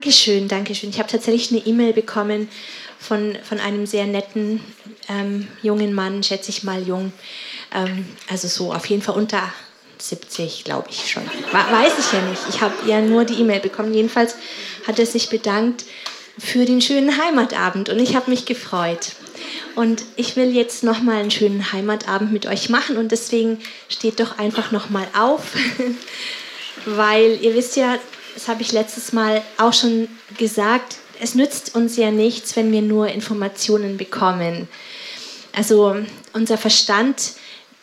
Dankeschön, Dankeschön. Ich habe tatsächlich eine E-Mail bekommen von einem sehr netten jungen Mann, schätze ich mal jung. Also so auf jeden Fall unter 70, glaube ich schon. Weiß ich ja nicht. Ich habe ja nur die E-Mail bekommen. Jedenfalls hat er sich bedankt für den schönen Heimatabend und ich habe mich gefreut. Und ich will jetzt nochmal einen schönen Heimatabend mit euch machen und deswegen steht doch einfach nochmal auf, weil ihr wisst ja, das habe ich letztes Mal auch schon gesagt, es nützt uns ja nichts, wenn wir nur Informationen bekommen. Also unser Verstand,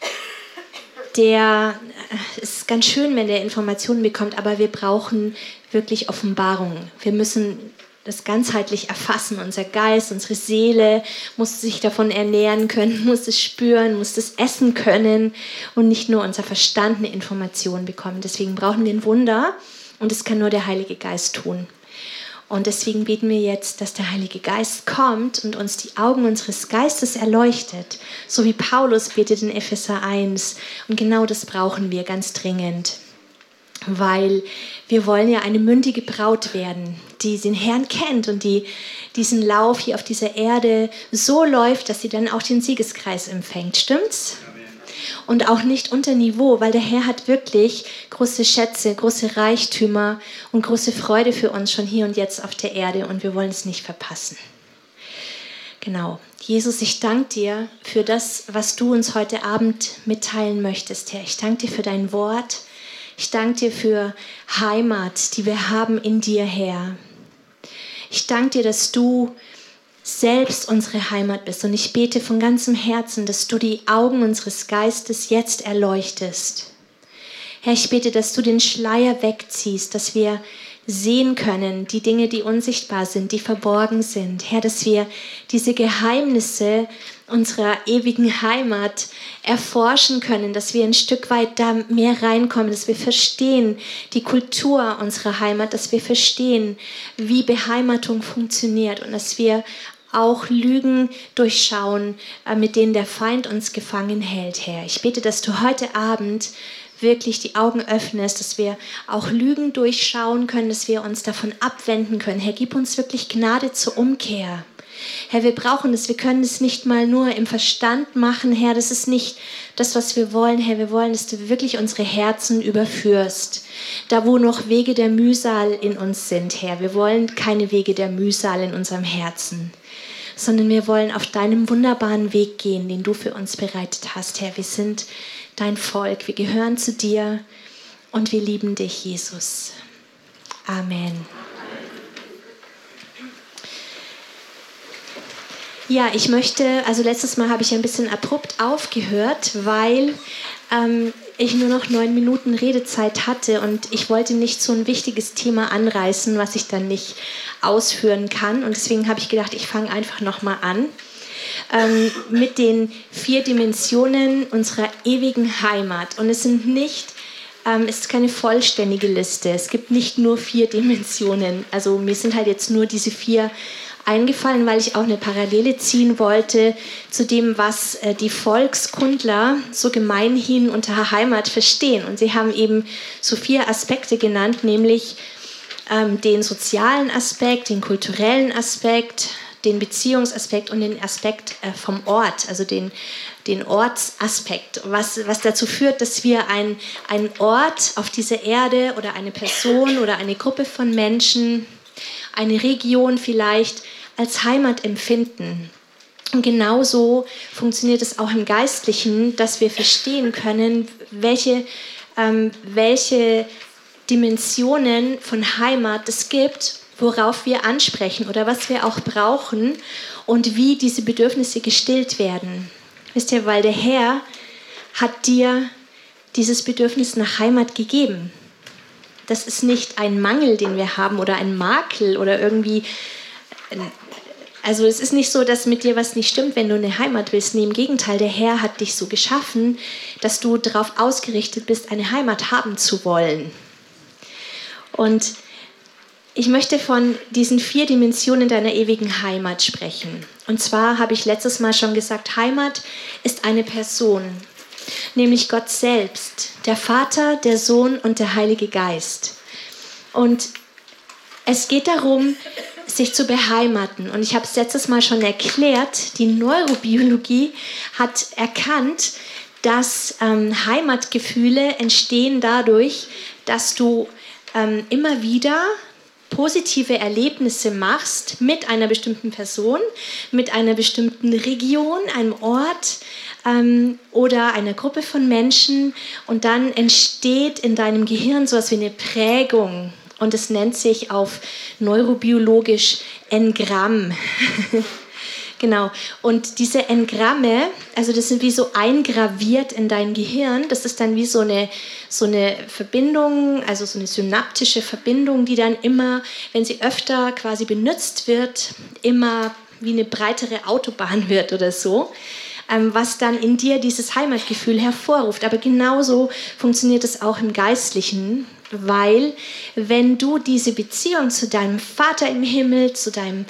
der ist ganz schön, wenn der Informationen bekommt, aber wir brauchen wirklich Offenbarung. Wir müssen das ganzheitlich erfassen. Unser Geist, unsere Seele muss sich davon ernähren können, muss es spüren, muss es essen können und nicht nur unser Verstand eine Information bekommen. Deswegen brauchen wir ein Wunder. Und das kann nur der Heilige Geist tun. Und deswegen beten wir jetzt, dass der Heilige Geist kommt und uns die Augen unseres Geistes erleuchtet. So wie Paulus betet in Epheser 1. Und genau das brauchen wir ganz dringend. Weil wir wollen ja eine mündige Braut werden, die den Herrn kennt und die diesen Lauf hier auf dieser Erde so läuft, dass sie dann auch den Siegeskreis empfängt. Stimmt's? Und auch nicht unter Niveau, weil der Herr hat wirklich große Schätze, große Reichtümer und große Freude für uns schon hier und jetzt auf der Erde und wir wollen es nicht verpassen. Genau. Jesus, ich danke dir für das, was du uns heute Abend mitteilen möchtest, Herr. Ich danke dir für dein Wort. Ich danke dir für Heimat, die wir haben in dir, Herr. Ich danke dir, dass du selbst unsere Heimat bist. Und ich bete von ganzem Herzen, dass du die Augen unseres Geistes jetzt erleuchtest. Herr, ich bete, dass du den Schleier wegziehst, dass wir sehen können, die Dinge, die unsichtbar sind, die verborgen sind. Herr, dass wir diese Geheimnisse unserer ewigen Heimat erforschen können, dass wir ein Stück weit da mehr reinkommen, dass wir verstehen die Kultur unserer Heimat, dass wir verstehen, wie Beheimatung funktioniert und dass wir auch Lügen durchschauen, mit denen der Feind uns gefangen hält, Herr. Ich bete, dass du heute Abend wirklich die Augen öffnest, dass wir auch Lügen durchschauen können, dass wir uns davon abwenden können. Herr, gib uns wirklich Gnade zur Umkehr. Herr, wir brauchen das, wir können es nicht mal nur im Verstand machen, Herr, das ist nicht das, was wir wollen, Herr, wir wollen, dass du wirklich unsere Herzen überführst, da wo noch Wege der Mühsal in uns sind, Herr, wir wollen keine Wege der Mühsal in unserem Herzen, sondern wir wollen auf deinem wunderbaren Weg gehen, den du für uns bereitet hast, Herr, wir sind dein Volk, wir gehören zu dir und wir lieben dich, Jesus. Amen. Ja, ich möchte, also letztes Mal habe ich ein bisschen abrupt aufgehört, weil ich nur noch 9 Minuten Redezeit hatte und ich wollte nicht so ein wichtiges Thema anreißen, was ich dann nicht ausführen kann. Und deswegen habe ich gedacht, ich fange einfach nochmal an mit den 4 Dimensionen unserer ewigen Heimat. Und es sind nicht, es ist keine vollständige Liste. Es gibt nicht nur 4 Dimensionen. Also mir sind halt jetzt nur diese 4 eingefallen, weil ich auch eine Parallele ziehen wollte zu dem, was die Volkskundler so gemeinhin unter Heimat verstehen. Und sie haben eben so 4 Aspekte genannt, nämlich den sozialen Aspekt, den kulturellen Aspekt, den Beziehungsaspekt und den Aspekt vom Ort, also den Ortsaspekt, was dazu führt, dass wir einen Ort auf dieser Erde oder eine Person oder eine Gruppe von Menschen, eine Region vielleicht als Heimat empfinden. Und genauso funktioniert es auch im Geistlichen, dass wir verstehen können, welche Dimensionen von Heimat es gibt, worauf wir ansprechen oder was wir auch brauchen und wie diese Bedürfnisse gestillt werden. Wisst ihr, weil der Herr hat dir dieses Bedürfnis nach Heimat gegeben. Das ist nicht ein Mangel, den wir haben oder ein Makel oder irgendwie. Also es ist nicht so, dass mit dir was nicht stimmt, wenn du eine Heimat willst. Nee, im Gegenteil, der Herr hat dich so geschaffen, dass du darauf ausgerichtet bist, eine Heimat haben zu wollen. Und ich möchte von diesen 4 Dimensionen deiner ewigen Heimat sprechen. Und zwar habe ich letztes Mal schon gesagt, Heimat ist eine Person, nämlich Gott selbst, der Vater, der Sohn und der Heilige Geist. Und Es geht darum, sich zu beheimaten. Und ich habe es letztes Mal schon erklärt, die Neurobiologie hat erkannt, dass Heimatgefühle entstehen dadurch, dass du immer wieder positive Erlebnisse machst mit einer bestimmten Person, mit einer bestimmten Region, einem Ort oder einer Gruppe von Menschen, und dann entsteht in deinem Gehirn so etwas wie eine Prägung, und es nennt sich auf neurobiologisch Engramm. Genau. Und diese Engramme, also das sind wie so eingraviert in dein Gehirn. Das ist dann wie so eine Verbindung, also so eine synaptische Verbindung, die dann immer, wenn sie öfter quasi benutzt wird, immer wie eine breitere Autobahn wird oder so, was dann in dir dieses Heimatgefühl hervorruft. Aber genauso funktioniert es auch im Geistlichen, weil wenn du diese Beziehung zu deinem Vater im Himmel, zu deinem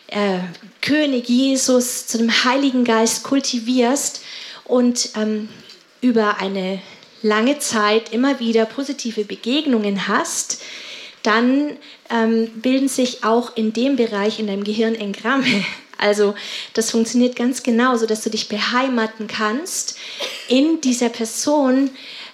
König Jesus, zu dem Heiligen Geist kultivierst und über eine lange Zeit immer wieder positive Begegnungen hast, dann bilden sich auch in dem Bereich in deinem Gehirn Engramme. Also das funktioniert ganz genau, so dass du dich beheimaten kannst in dieser Person,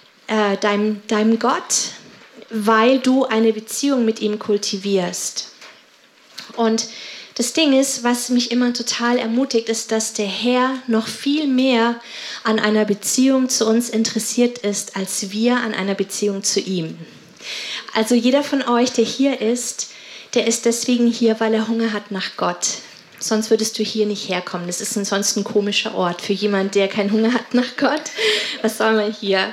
deinem Gott, weil du eine Beziehung mit ihm kultivierst. Und das Ding ist, was mich immer total ermutigt, ist, dass der Herr noch viel mehr an einer Beziehung zu uns interessiert ist, als wir an einer Beziehung zu ihm. Also jeder von euch, der hier ist, der ist deswegen hier, weil er Hunger hat nach Gott. Sonst würdest du hier nicht herkommen. Das ist sonst ein komischer Ort für jemanden, der keinen Hunger hat nach Gott. Was soll man hier?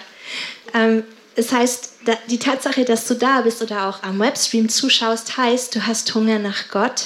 Das heißt, die Tatsache, dass du da bist oder auch am Webstream zuschaust, heißt, du hast Hunger nach Gott.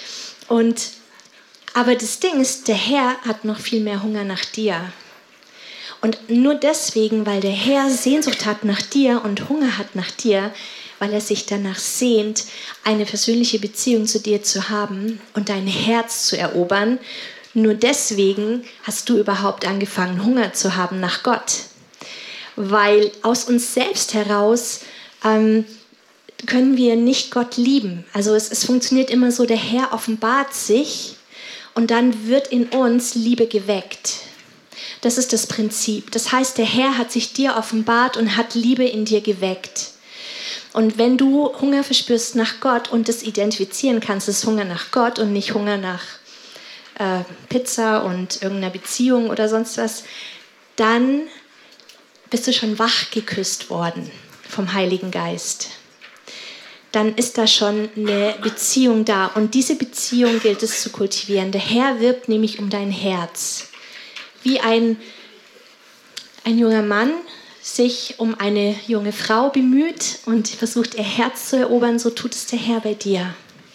Aber das Ding ist, der Herr hat noch viel mehr Hunger nach dir. Und nur deswegen, weil der Herr Sehnsucht hat nach dir und Hunger hat nach dir, weil er sich danach sehnt, eine persönliche Beziehung zu dir zu haben und dein Herz zu erobern, nur deswegen hast du überhaupt angefangen, Hunger zu haben nach Gott. Weil aus uns selbst heraus können wir nicht Gott lieben. Also es funktioniert immer so, der Herr offenbart sich und dann wird in uns Liebe geweckt. Das ist das Prinzip. Das heißt, der Herr hat sich dir offenbart und hat Liebe in dir geweckt. Und wenn du Hunger verspürst nach Gott und das identifizieren kannst, das ist Hunger nach Gott und nicht Hunger nach Pizza und irgendeiner Beziehung oder sonst was, dann bist du schon wach geküsst worden vom Heiligen Geist. Dann ist da schon eine Beziehung da. Und diese Beziehung gilt es zu kultivieren. Der Herr wirbt nämlich um dein Herz. Wie ein junger Mann sich um eine junge Frau bemüht und versucht, ihr Herz zu erobern, so tut es der Herr bei dir.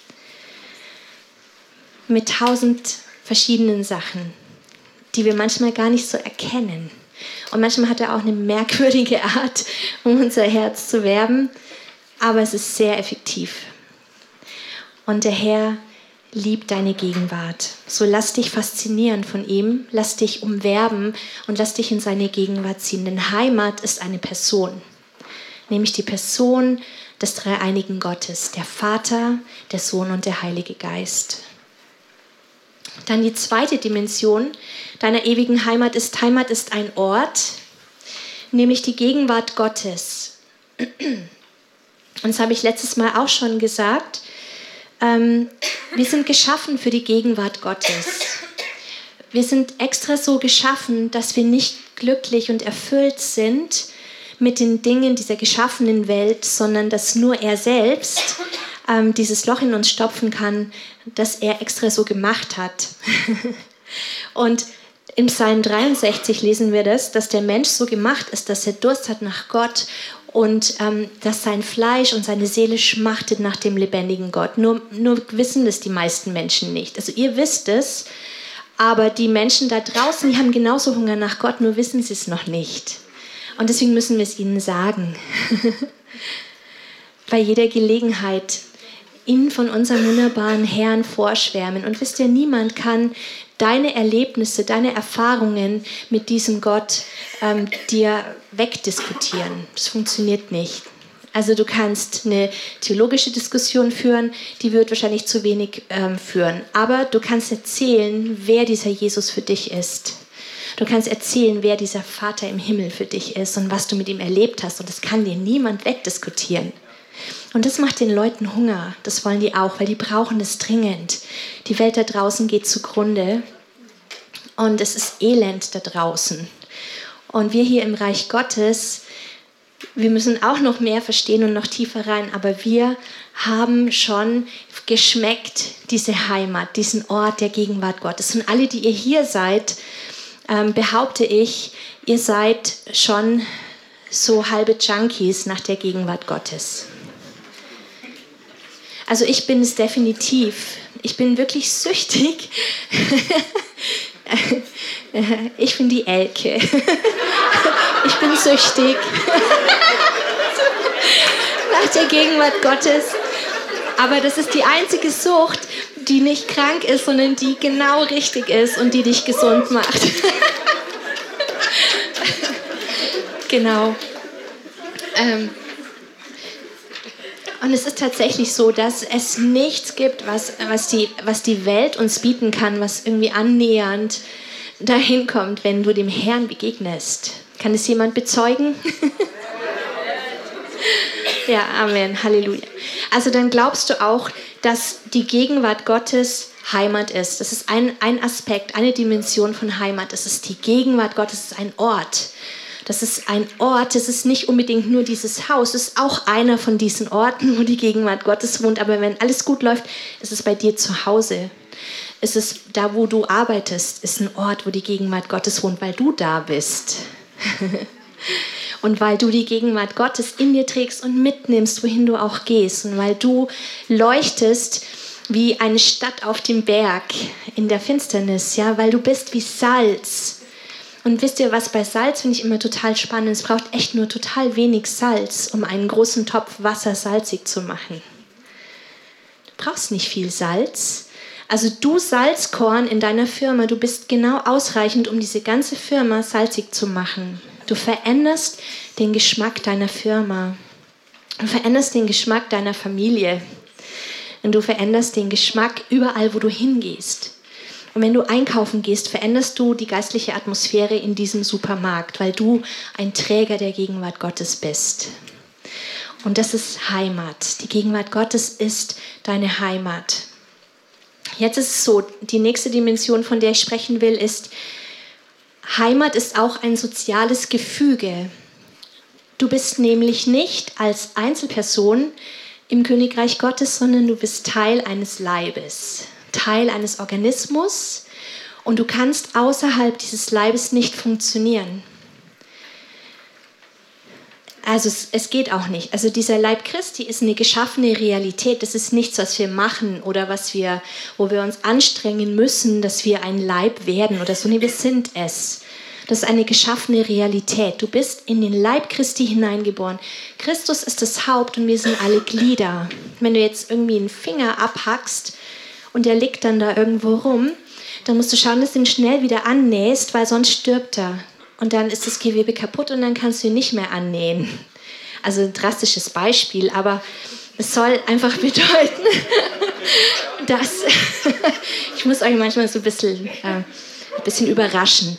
Mit 1000 verschiedenen Sachen, die wir manchmal gar nicht so erkennen. Und manchmal hat er auch eine merkwürdige Art, um unser Herz zu werben. Aber es ist sehr effektiv. Und der Herr liebt deine Gegenwart. So lass dich faszinieren von ihm, lass dich umwerben und lass dich in seine Gegenwart ziehen. Denn Heimat ist eine Person, nämlich die Person des dreieinigen Gottes, der Vater, der Sohn und der Heilige Geist. Dann die zweite Dimension deiner ewigen Heimat ist ein Ort, nämlich die Gegenwart Gottes. Und das habe ich letztes Mal auch schon gesagt. Wir sind geschaffen für die Gegenwart Gottes. Wir sind extra so geschaffen, dass wir nicht glücklich und erfüllt sind mit den Dingen dieser geschaffenen Welt, sondern dass nur er selbst dieses Loch in uns stopfen kann, das er extra so gemacht hat. Und im Psalm 63 lesen wir das, dass der Mensch so gemacht ist, dass er Durst hat nach Gott und dass sein Fleisch und seine Seele schmachtet nach dem lebendigen Gott. Nur wissen das die meisten Menschen nicht. Also ihr wisst es, aber die Menschen da draußen, die haben genauso Hunger nach Gott, nur wissen sie es noch nicht. Und deswegen müssen wir es ihnen sagen. Bei jeder Gelegenheit ihnen von unserem wunderbaren Herrn vorschwärmen. Und wisst ihr, niemand kann deine Erlebnisse, deine Erfahrungen mit diesem Gott dir wegdiskutieren. Das funktioniert nicht. Also du kannst eine theologische Diskussion führen, die wird wahrscheinlich zu wenig führen. Aber du kannst erzählen, wer dieser Jesus für dich ist. Du kannst erzählen, wer dieser Vater im Himmel für dich ist und was du mit ihm erlebt hast. Und das kann dir niemand wegdiskutieren. Und das macht den Leuten Hunger. Das wollen die auch, weil die brauchen das dringend. Die Welt da draußen geht zugrunde und es ist Elend da draußen. Und wir hier im Reich Gottes, wir müssen auch noch mehr verstehen und noch tiefer rein, aber wir haben schon geschmeckt, diese Heimat, diesen Ort der Gegenwart Gottes. Und alle, die ihr hier seid, behaupte ich, ihr seid schon so halbe Junkies nach der Gegenwart Gottes. Also ich bin es definitiv. Ich bin wirklich süchtig. Ich bin die Elke. Ich bin süchtig nach der Gegenwart Gottes. Aber das ist die einzige Sucht, die nicht krank ist, sondern die genau richtig ist und die dich gesund macht. Genau. Und es ist tatsächlich so, dass es nichts gibt, was die Welt uns bieten kann, was irgendwie annähernd dahin kommt, wenn du dem Herrn begegnest. Kann es jemand bezeugen? Ja, Amen, Halleluja. Also dann glaubst du auch, dass die Gegenwart Gottes Heimat ist. Das ist ein Aspekt, eine Dimension von Heimat. Das ist die Gegenwart Gottes, das ist ein Ort. Das ist ein Ort, das ist nicht unbedingt nur dieses Haus, das ist auch einer von diesen Orten, wo die Gegenwart Gottes wohnt. Aber wenn alles gut läuft, ist es bei dir zu Hause. Es ist da, wo du arbeitest, ist ein Ort, wo die Gegenwart Gottes wohnt, weil du da bist. Und weil du die Gegenwart Gottes in dir trägst und mitnimmst, wohin du auch gehst. Und weil du leuchtest wie eine Stadt auf dem Berg in der Finsternis, ja, weil du bist wie Salz. Und wisst ihr was, bei Salz finde ich immer total spannend. Es braucht echt nur total wenig Salz, um einen großen Topf Wasser salzig zu machen. Du brauchst nicht viel Salz. Also du Salzkorn in deiner Firma, du bist genau ausreichend, um diese ganze Firma salzig zu machen. Du veränderst den Geschmack deiner Firma. Du veränderst den Geschmack deiner Familie. Und du veränderst den Geschmack überall, wo du hingehst. Und wenn du einkaufen gehst, veränderst du die geistliche Atmosphäre in diesem Supermarkt, weil du ein Träger der Gegenwart Gottes bist. Und das ist Heimat. Die Gegenwart Gottes ist deine Heimat. Jetzt ist es so, die nächste Dimension, von der ich sprechen will, ist, Heimat ist auch ein soziales Gefüge. Du bist nämlich nicht als Einzelperson im Königreich Gottes, sondern du bist Teil eines Leibes. Teil eines Organismus und du kannst außerhalb dieses Leibes nicht funktionieren. Also es geht auch nicht. Also dieser Leib Christi ist eine geschaffene Realität. Das ist nichts, was wir machen oder wo wir uns anstrengen müssen, dass wir ein Leib werden oder so. Nee, wir sind es. Das ist eine geschaffene Realität. Du bist in den Leib Christi hineingeboren. Christus ist das Haupt und wir sind alle Glieder. Wenn du jetzt irgendwie einen Finger abhackst, und der liegt dann da irgendwo rum, dann musst du schauen, dass du ihn schnell wieder annähst, weil sonst stirbt er. Und dann ist das Gewebe kaputt und dann kannst du ihn nicht mehr annähen. Also ein drastisches Beispiel, aber es soll einfach bedeuten, dass ich muss euch manchmal so ein bisschen überraschen.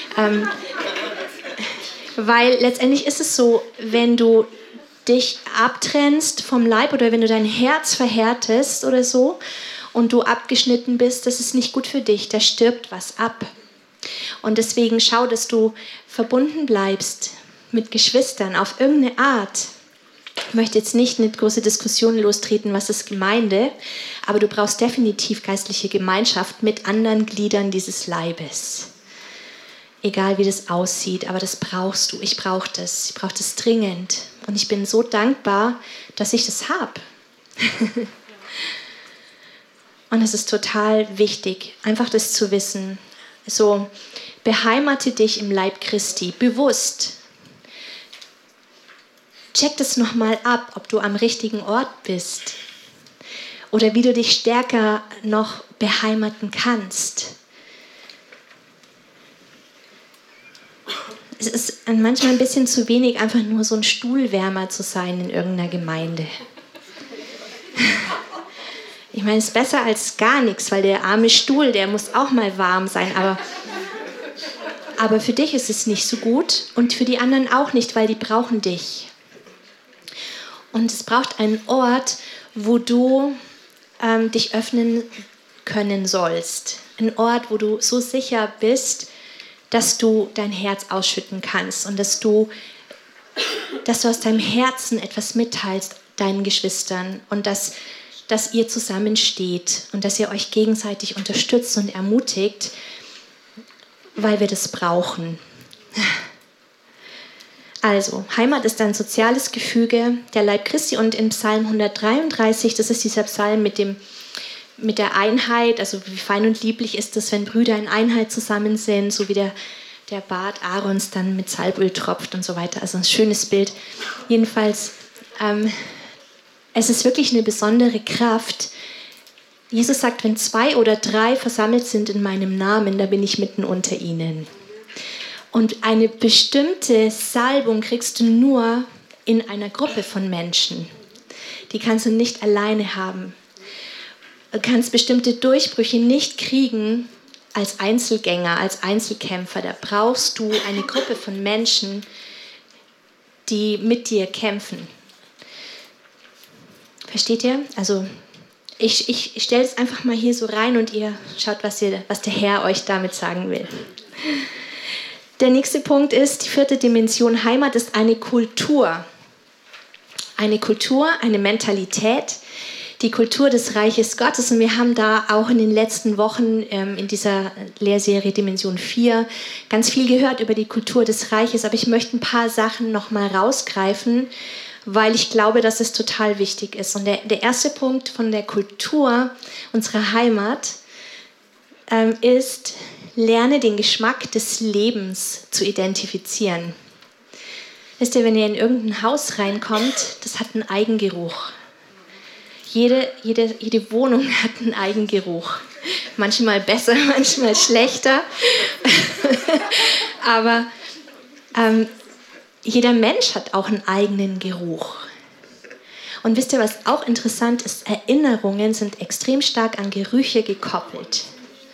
Weil letztendlich ist es so, wenn du dich abtrennst vom Leib oder wenn du dein Herz verhärtest oder so, und du abgeschnitten bist, das ist nicht gut für dich, da stirbt was ab. Und deswegen schau, dass du verbunden bleibst mit Geschwistern auf irgendeine Art. Ich möchte jetzt nicht eine große Diskussion lostreten, was ist Gemeinde, aber du brauchst definitiv geistliche Gemeinschaft mit anderen Gliedern dieses Leibes. Egal wie das aussieht, aber das brauchst du. Ich brauche das dringend. Und ich bin so dankbar, dass ich das habe. Und es ist total wichtig, einfach das zu wissen. So, beheimate dich im Leib Christi, bewusst. Check das nochmal ab, ob du am richtigen Ort bist. Oder wie du dich stärker noch beheimaten kannst. es ist manchmal ein bisschen zu wenig, einfach nur so ein Stuhlwärmer zu sein in irgendeiner Gemeinde. Ich meine, es ist besser als gar nichts, weil der arme Stuhl, der muss auch mal warm sein. Aber für dich ist es nicht so gut und für die anderen auch nicht, weil die brauchen dich. Und es braucht einen Ort, wo du dich öffnen können sollst. Ein Ort, wo du so sicher bist, dass du dein Herz ausschütten kannst und dass du aus deinem Herzen etwas mitteilst deinen Geschwistern und dass ihr zusammensteht und dass ihr euch gegenseitig unterstützt und ermutigt, weil wir das brauchen. Also, Heimat ist ein soziales Gefüge, der Leib Christi, und in Psalm 133, das ist dieser Psalm mit der Einheit, also wie fein und lieblich ist es, wenn Brüder in Einheit zusammen sind, so wie der Bart Aarons dann mit Salböl tropft und so weiter. Also ein schönes Bild. Jedenfalls, es ist wirklich eine besondere Kraft. Jesus sagt, wenn 2 oder 3 versammelt sind in meinem Namen, da bin ich mitten unter ihnen. Und eine bestimmte Salbung kriegst du nur in einer Gruppe von Menschen. Die kannst du nicht alleine haben. Du kannst bestimmte Durchbrüche nicht kriegen als Einzelgänger, als Einzelkämpfer. Da brauchst du eine Gruppe von Menschen, die mit dir kämpfen. Versteht ihr? Also ich stelle es einfach mal hier so rein und ihr schaut, was der Herr euch damit sagen will. Der nächste Punkt ist, die 4. Dimension Heimat ist eine Kultur. Eine Kultur, eine Mentalität, die Kultur des Reiches Gottes. Und wir haben da auch in den letzten Wochen in dieser Lehrserie Dimension 4 ganz viel gehört über die Kultur des Reiches. Aber ich möchte ein paar Sachen nochmal rausgreifen, weil ich glaube, dass es total wichtig ist. Und der erste Punkt von der Kultur unserer Heimat ist, lerne den Geschmack des Lebens zu identifizieren. Wisst ihr, wenn ihr in irgendein Haus reinkommt, das hat einen Eigengeruch. Jede Wohnung hat einen Eigengeruch. Manchmal besser, manchmal schlechter. Aber jeder Mensch hat auch einen eigenen Geruch. Und wisst ihr, was auch interessant ist? Erinnerungen sind extrem stark an Gerüche gekoppelt.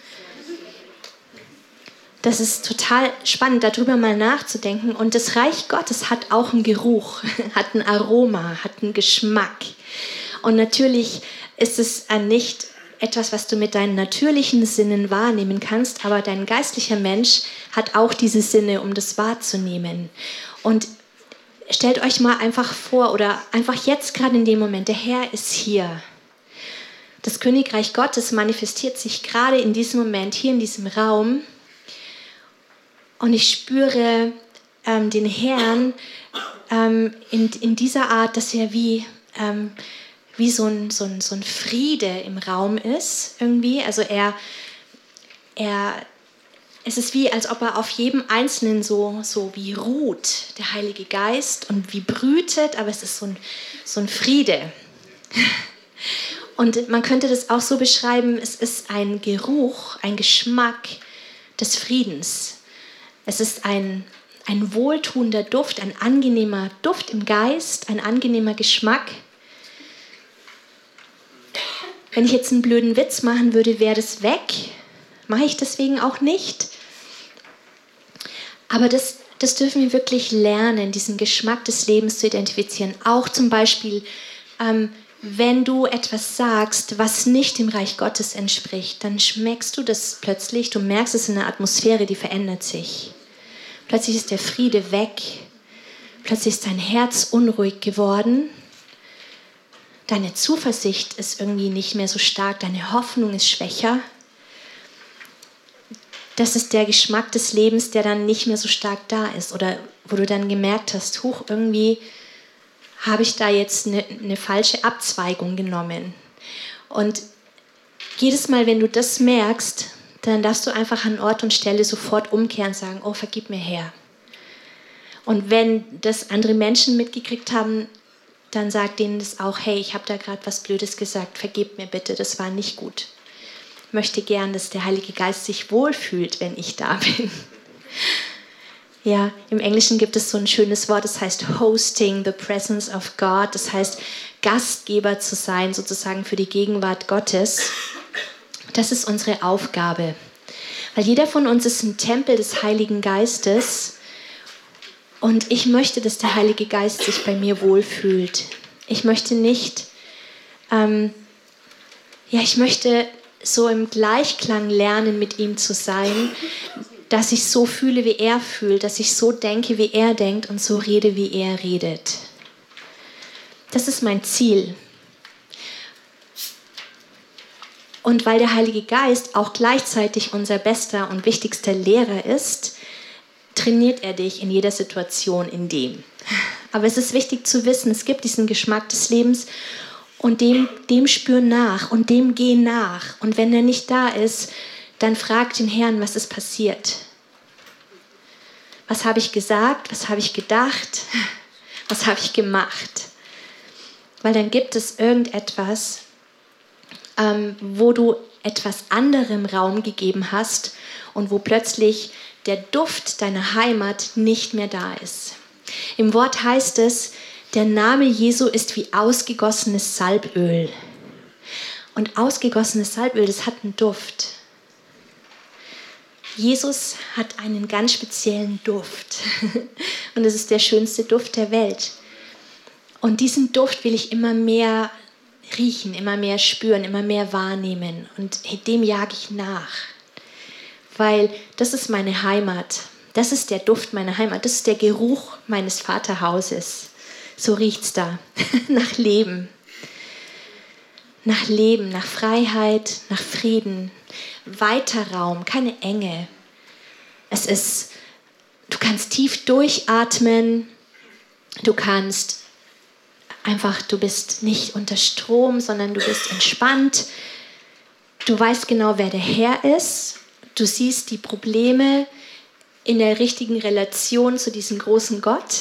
Das ist total spannend, darüber mal nachzudenken. Und das Reich Gottes hat auch einen Geruch, hat ein Aroma, hat einen Geschmack. Und natürlich ist es nicht etwas, was du mit deinen natürlichen Sinnen wahrnehmen kannst, aber dein geistlicher Mensch hat auch diese Sinne, um das wahrzunehmen. Und stellt euch mal einfach vor, oder einfach jetzt gerade in dem Moment, der Herr ist hier. Das Königreich Gottes manifestiert sich gerade in diesem Moment, hier in diesem Raum. Und ich spüre den Herrn in dieser Art, dass er wie so ein Friede im Raum ist irgendwie. Also es ist wie, als ob er auf jedem Einzelnen so wie ruht, der Heilige Geist, und wie brütet, aber es ist so ein Friede. Und man könnte das auch so beschreiben, es ist ein Geruch, ein Geschmack des Friedens. Es ist ein wohltuender Duft, ein angenehmer Duft im Geist, ein angenehmer Geschmack. Wenn ich jetzt einen blöden Witz machen würde, wäre das weg. Mache ich deswegen auch nicht. Aber das dürfen wir wirklich lernen, diesen Geschmack des Lebens zu identifizieren. Auch zum Beispiel, wenn du etwas sagst, was nicht dem Reich Gottes entspricht, dann schmeckst du das plötzlich, du merkst es in der Atmosphäre, die verändert sich. Plötzlich ist der Friede weg, plötzlich ist dein Herz unruhig geworden, deine Zuversicht ist irgendwie nicht mehr so stark, deine Hoffnung ist schwächer. Das ist der Geschmack des Lebens, der dann nicht mehr so stark da ist, oder wo du dann gemerkt hast, huch, irgendwie habe ich da jetzt eine falsche Abzweigung genommen. Und jedes Mal, wenn du das merkst, dann darfst du einfach an Ort und Stelle sofort umkehren und sagen, oh, vergib mir, Herr. Und wenn das andere Menschen mitgekriegt haben, dann sag denen das auch, hey, ich habe da gerade was Blödes gesagt, vergib mir bitte, das war nicht gut. Ich möchte gern, dass der Heilige Geist sich wohlfühlt, wenn ich da bin. Ja, im Englischen gibt es so ein schönes Wort, das heißt hosting the presence of God. Das heißt, Gastgeber zu sein, sozusagen für die Gegenwart Gottes. Das ist unsere Aufgabe. Weil jeder von uns ist ein Tempel des Heiligen Geistes. Und ich möchte, dass der Heilige Geist sich bei mir wohlfühlt. Ich möchte nicht, ich möchte so im Gleichklang lernen, mit ihm zu sein, dass ich so fühle, wie er fühlt, dass ich so denke, wie er denkt und so rede, wie er redet. Das ist mein Ziel. Und weil der Heilige Geist auch gleichzeitig unser bester und wichtigster Lehrer ist, trainiert er dich in jeder Situation in dem. Aber es ist wichtig zu wissen, es gibt diesen Geschmack des Lebens und dem spür nach und dem geh nach. Und wenn er nicht da ist, dann frag den Herrn, was ist passiert. Was habe ich gesagt? Was habe ich gedacht? Was habe ich gemacht? Weil dann gibt es irgendetwas, wo du etwas anderem Raum gegeben hast und wo plötzlich der Duft deiner Heimat nicht mehr da ist. Im Wort heißt es, der Name Jesu ist wie ausgegossenes Salböl. Und ausgegossenes Salböl, das hat einen Duft. Jesus hat einen ganz speziellen Duft. Und es ist der schönste Duft der Welt. Und diesen Duft will ich immer mehr riechen, immer mehr spüren, immer mehr wahrnehmen. Und dem jage ich nach. Weil das ist meine Heimat. Das ist der Duft meiner Heimat. Das ist der Geruch meines Vaterhauses. So riecht's da. Nach Leben. Nach Leben, nach Freiheit, nach Frieden. Weiter Raum, keine Enge. Es ist, du kannst tief durchatmen. Du kannst einfach, du bist nicht unter Strom, sondern du bist entspannt. Du weißt genau, wer der Herr ist. Du siehst die Probleme in der richtigen Relation zu diesem großen Gott.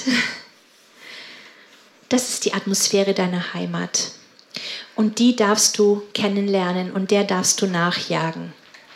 Das ist die Atmosphäre deiner Heimat. Und die darfst du kennenlernen und der darfst du nachjagen.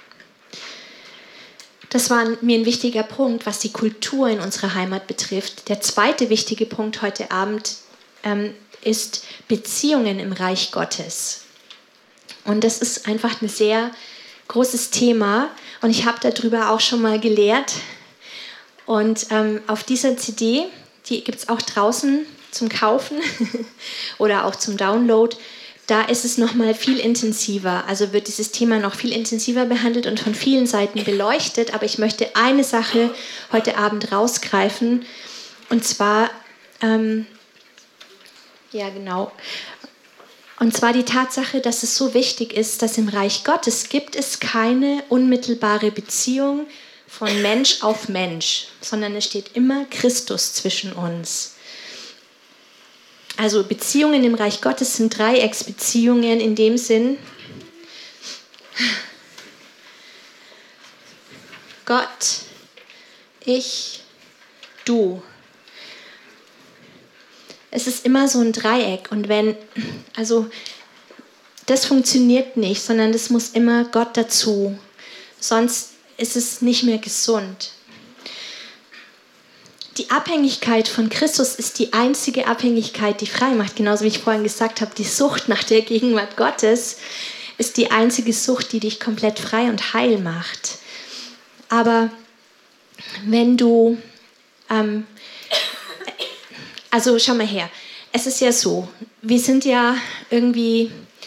Das war mir ein wichtiger Punkt, was die Kultur in unserer Heimat betrifft. Der zweite wichtige Punkt heute Abend ist Beziehungen im Reich Gottes. Und das ist einfach ein sehr großes Thema und ich habe darüber auch schon mal gelehrt. Und auf dieser CD, die gibt es auch draußen zum Kaufen oder auch zum Download, da ist es nochmal viel intensiver. Also wird dieses Thema noch viel intensiver behandelt und von vielen Seiten beleuchtet. Aber ich möchte eine Sache heute Abend rausgreifen. Und zwar, Und zwar die Tatsache, dass es so wichtig ist, dass im Reich Gottes gibt es keine unmittelbare Beziehung von Mensch auf Mensch, sondern es steht immer Christus zwischen uns. Also Beziehungen im Reich Gottes sind Dreiecksbeziehungen in dem Sinn, Gott, ich, du. Es ist immer so ein Dreieck und das funktioniert nicht, sondern es muss immer Gott dazu, sonst ist es nicht mehr gesund. Die Abhängigkeit von Christus ist die einzige Abhängigkeit, die frei macht. Genauso wie ich vorhin gesagt habe, die Sucht nach der Gegenwart Gottes ist die einzige Sucht, die dich komplett frei und heil macht. Aber wenn du, schau mal her, es ist ja so, wir sind ja irgendwie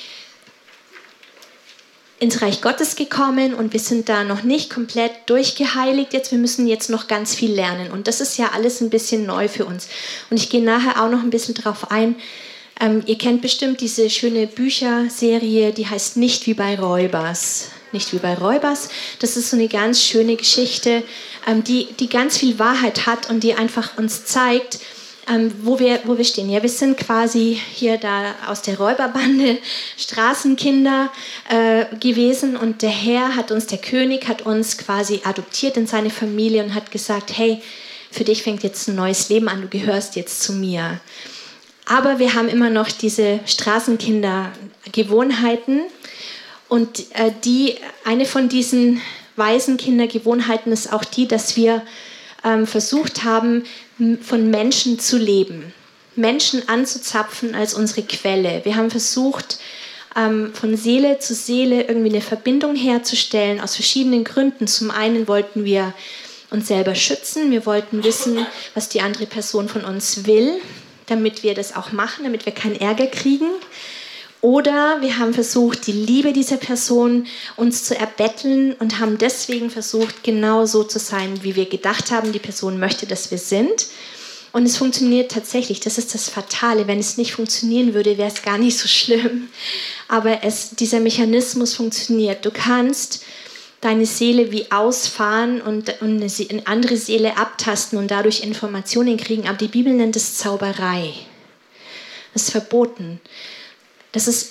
ins Reich Gottes gekommen und wir sind da noch nicht komplett durchgeheiligt jetzt. Wir müssen jetzt noch ganz viel lernen und das ist ja alles ein bisschen neu für uns. Und ich gehe nachher auch noch ein bisschen drauf ein. Ihr kennt bestimmt diese schöne Bücherserie, die heißt Nicht wie bei Räubers. Nicht wie bei Räubers. Das ist so eine ganz schöne Geschichte, die ganz viel Wahrheit hat und die einfach uns zeigt, wo wir stehen. Ja, wir sind quasi hier da aus der Räuberbande Straßenkinder gewesen und der König hat uns quasi adoptiert in seine Familie und hat gesagt, hey, für dich fängt jetzt ein neues Leben an, du gehörst jetzt zu mir. Aber wir haben immer noch diese Straßenkinder-Gewohnheiten und eine von diesen Waisenkinder-Gewohnheiten ist auch die, dass wir versucht haben, von Menschen zu leben. Menschen anzuzapfen als unsere Quelle. Wir haben versucht, von Seele zu Seele irgendwie eine Verbindung herzustellen, aus verschiedenen Gründen. Zum einen wollten wir uns selber schützen, wir wollten wissen, was die andere Person von uns will, damit wir das auch machen, damit wir keinen Ärger kriegen. Oder wir haben versucht, die Liebe dieser Person uns zu erbetteln und haben deswegen versucht, genau so zu sein, wie wir gedacht haben, die Person möchte, dass wir sind. Und es funktioniert tatsächlich, das ist das Fatale. Wenn es nicht funktionieren würde, wäre es gar nicht so schlimm. Aber dieser Mechanismus funktioniert. Du kannst deine Seele wie ausfahren und eine andere Seele abtasten und dadurch Informationen kriegen. Aber die Bibel nennt es Zauberei. Das ist verboten. Das ist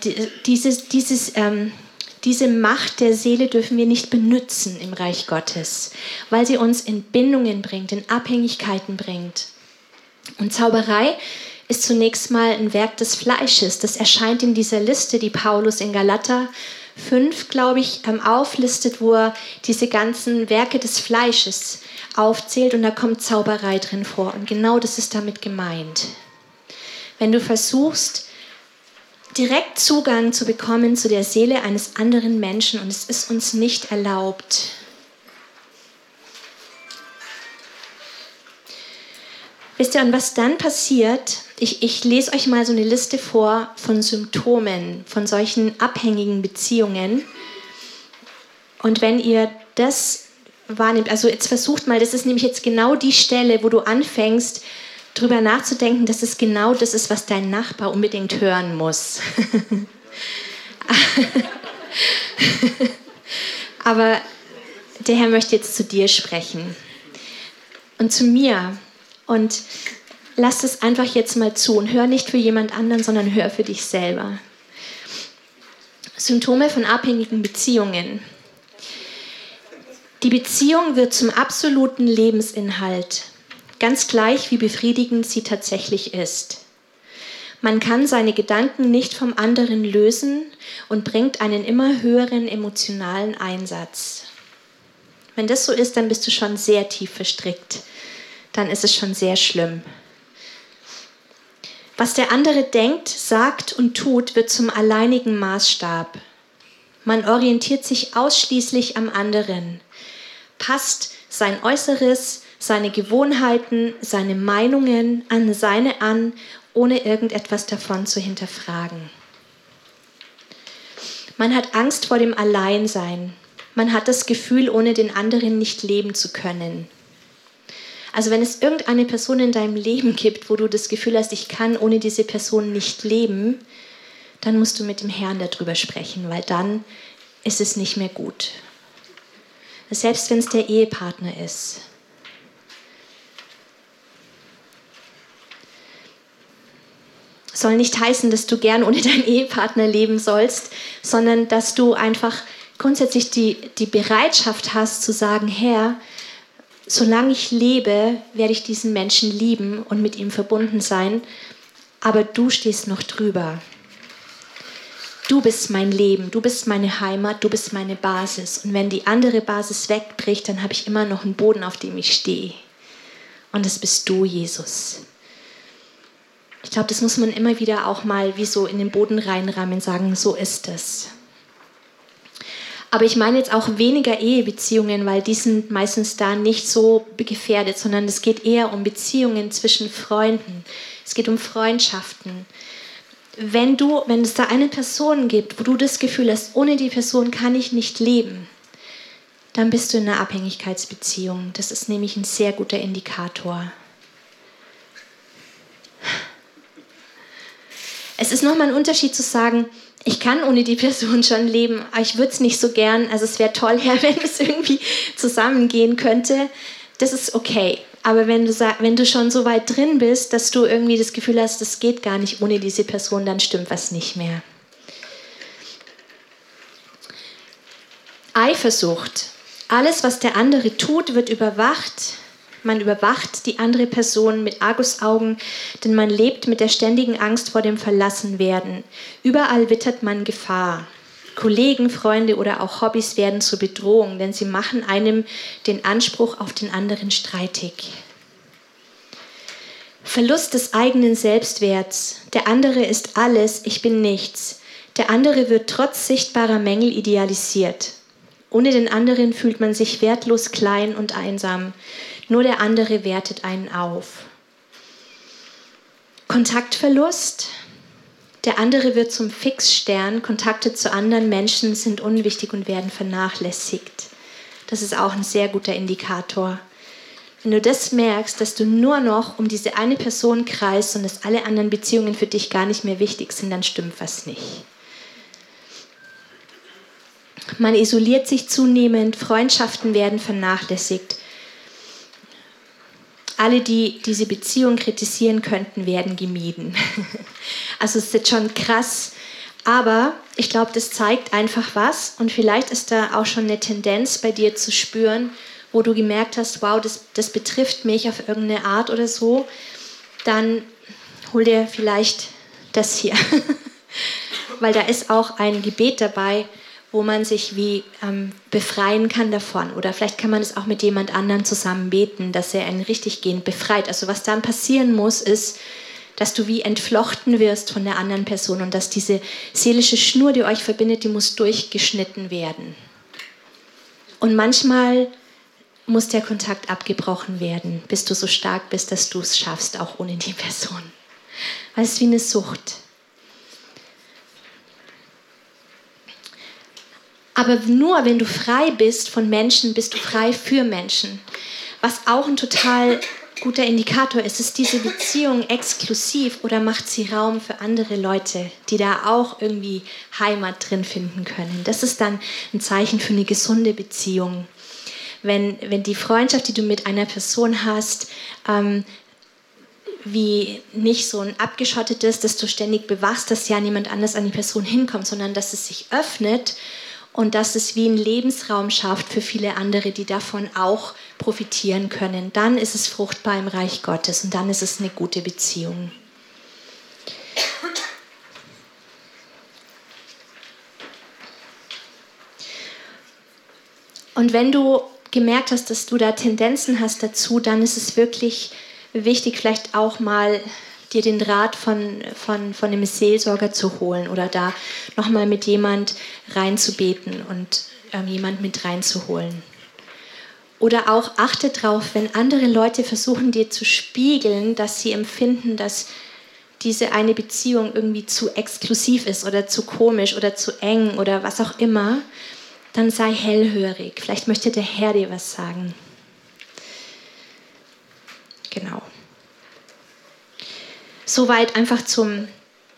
diese Macht der Seele dürfen wir nicht benutzen im Reich Gottes, weil sie uns in Bindungen bringt, in Abhängigkeiten bringt. Und Zauberei ist zunächst mal ein Werk des Fleisches. Das erscheint in dieser Liste, die Paulus in Galater 5, glaube ich, auflistet, wo er diese ganzen Werke des Fleisches aufzählt und da kommt Zauberei drin vor. Und genau das ist damit gemeint. Wenn du versuchst, direkt Zugang zu bekommen zu der Seele eines anderen Menschen und es ist uns nicht erlaubt. Wisst ihr, und was dann passiert, ich lese euch mal so eine Liste vor von Symptomen, von solchen abhängigen Beziehungen. Und wenn ihr das wahrnehmt, also jetzt versucht mal, das ist nämlich jetzt genau die Stelle, wo du anfängst, drüber nachzudenken, dass es genau das ist, was dein Nachbar unbedingt hören muss. Aber der Herr möchte jetzt zu dir sprechen und zu mir. Und lass es einfach jetzt mal zu und hör nicht für jemand anderen, sondern hör für dich selber. Symptome von abhängigen Beziehungen. Die Beziehung wird zum absoluten Lebensinhalt, ganz gleich wie befriedigend sie tatsächlich ist. Man kann seine Gedanken nicht vom anderen lösen und bringt einen immer höheren emotionalen Einsatz. Wenn das so ist, dann bist du schon sehr tief verstrickt. Dann ist es schon sehr schlimm. Was der andere denkt, sagt und tut, wird zum alleinigen Maßstab. Man orientiert sich ausschließlich am anderen, passt sein Äußeres, seine Gewohnheiten, seine Meinungen an seine an, ohne irgendetwas davon zu hinterfragen. Man hat Angst vor dem Alleinsein. Man hat das Gefühl, ohne den anderen nicht leben zu können. Also wenn es irgendeine Person in deinem Leben gibt, wo du das Gefühl hast, ich kann ohne diese Person nicht leben, dann musst du mit dem Herrn darüber sprechen, weil dann ist es nicht mehr gut. Selbst wenn es der Ehepartner ist. Soll nicht heißen, dass du gern ohne deinen Ehepartner leben sollst, sondern dass du einfach grundsätzlich die Bereitschaft hast zu sagen, Herr, solange ich lebe, werde ich diesen Menschen lieben und mit ihm verbunden sein, aber du stehst noch drüber. Du bist mein Leben, du bist meine Heimat, du bist meine Basis. Und wenn die andere Basis wegbricht, dann habe ich immer noch einen Boden, auf dem ich stehe. Und das bist du, Jesus. Ich glaube, das muss man immer wieder auch mal wie so in den Boden reinrammen und sagen, so ist es. Aber ich meine jetzt auch weniger Ehebeziehungen, weil die sind meistens da nicht so gefährdet, sondern es geht eher um Beziehungen zwischen Freunden. Es geht um Freundschaften. Wenn es da eine Person gibt, wo du das Gefühl hast, ohne die Person kann ich nicht leben, dann bist du in einer Abhängigkeitsbeziehung. Das ist nämlich ein sehr guter Indikator. Es ist nochmal ein Unterschied zu sagen, ich kann ohne die Person schon leben, aber ich würde es nicht so gern. Also es wäre toll, Herr, wenn es irgendwie zusammengehen könnte. Das ist okay. Aber wenn du schon so weit drin bist, dass du irgendwie das Gefühl hast, das geht gar nicht ohne diese Person, dann stimmt was nicht mehr. Eifersucht. Alles, was der andere tut, wird überwacht. Man überwacht die andere Person mit Argusaugen, denn man lebt mit der ständigen Angst vor dem Verlassenwerden. Überall wittert man Gefahr. Kollegen, Freunde oder auch Hobbys werden zur Bedrohung, denn sie machen einem den Anspruch auf den anderen streitig. Verlust des eigenen Selbstwerts. Der andere ist alles, ich bin nichts. Der andere wird trotz sichtbarer Mängel idealisiert. Ohne den anderen fühlt man sich wertlos, klein und einsam. Nur der andere wertet einen auf. Kontaktverlust. Der andere wird zum Fixstern. Kontakte zu anderen Menschen sind unwichtig und werden vernachlässigt. Das ist auch ein sehr guter Indikator. Wenn du das merkst, dass du nur noch um diese eine Person kreist und dass alle anderen Beziehungen für dich gar nicht mehr wichtig sind, dann stimmt was nicht. Man isoliert sich zunehmend, Freundschaften werden vernachlässigt. Alle, die diese Beziehung kritisieren könnten, werden gemieden. Also es ist jetzt schon krass, aber ich glaube, das zeigt einfach was und vielleicht ist da auch schon eine Tendenz bei dir zu spüren, wo du gemerkt hast, wow, das betrifft mich auf irgendeine Art oder so, dann hol dir vielleicht das hier. Weil da ist auch ein Gebet dabei, wo man sich wie befreien kann davon. Oder vielleicht kann man es auch mit jemand anderem zusammen beten, dass er einen richtiggehend befreit. Also was dann passieren muss, ist, dass du wie entflochten wirst von der anderen Person und dass diese seelische Schnur, die euch verbindet, die muss durchgeschnitten werden. Und manchmal muss der Kontakt abgebrochen werden, bis du so stark bist, dass du es schaffst, auch ohne die Person. Weil es ist wie eine Sucht. Aber nur wenn du frei bist von Menschen, bist du frei für Menschen. Was auch ein total guter Indikator ist, ist diese Beziehung exklusiv oder macht sie Raum für andere Leute, die da auch irgendwie Heimat drin finden können. Das ist dann ein Zeichen für eine gesunde Beziehung. Wenn die Freundschaft, die du mit einer Person hast, wie nicht so ein abgeschottetes, dass du ständig bewachst, dass ja niemand anders an die Person hinkommt, sondern dass es sich öffnet und dass es wie einen Lebensraum schafft für viele andere, die davon auch profitieren können. Dann ist es fruchtbar im Reich Gottes und dann ist es eine gute Beziehung. Und wenn du gemerkt hast, dass du da Tendenzen hast dazu, dann ist es wirklich wichtig, vielleicht auch mal dir den Rat von einem Seelsorger zu holen oder da nochmal mit jemand reinzubeten und jemand mit reinzuholen. Oder auch achte drauf, wenn andere Leute versuchen, dir zu spiegeln, dass sie empfinden, dass diese eine Beziehung irgendwie zu exklusiv ist oder zu komisch oder zu eng oder was auch immer, dann sei hellhörig. Vielleicht möchte der Herr dir was sagen. Genau. Soweit einfach zu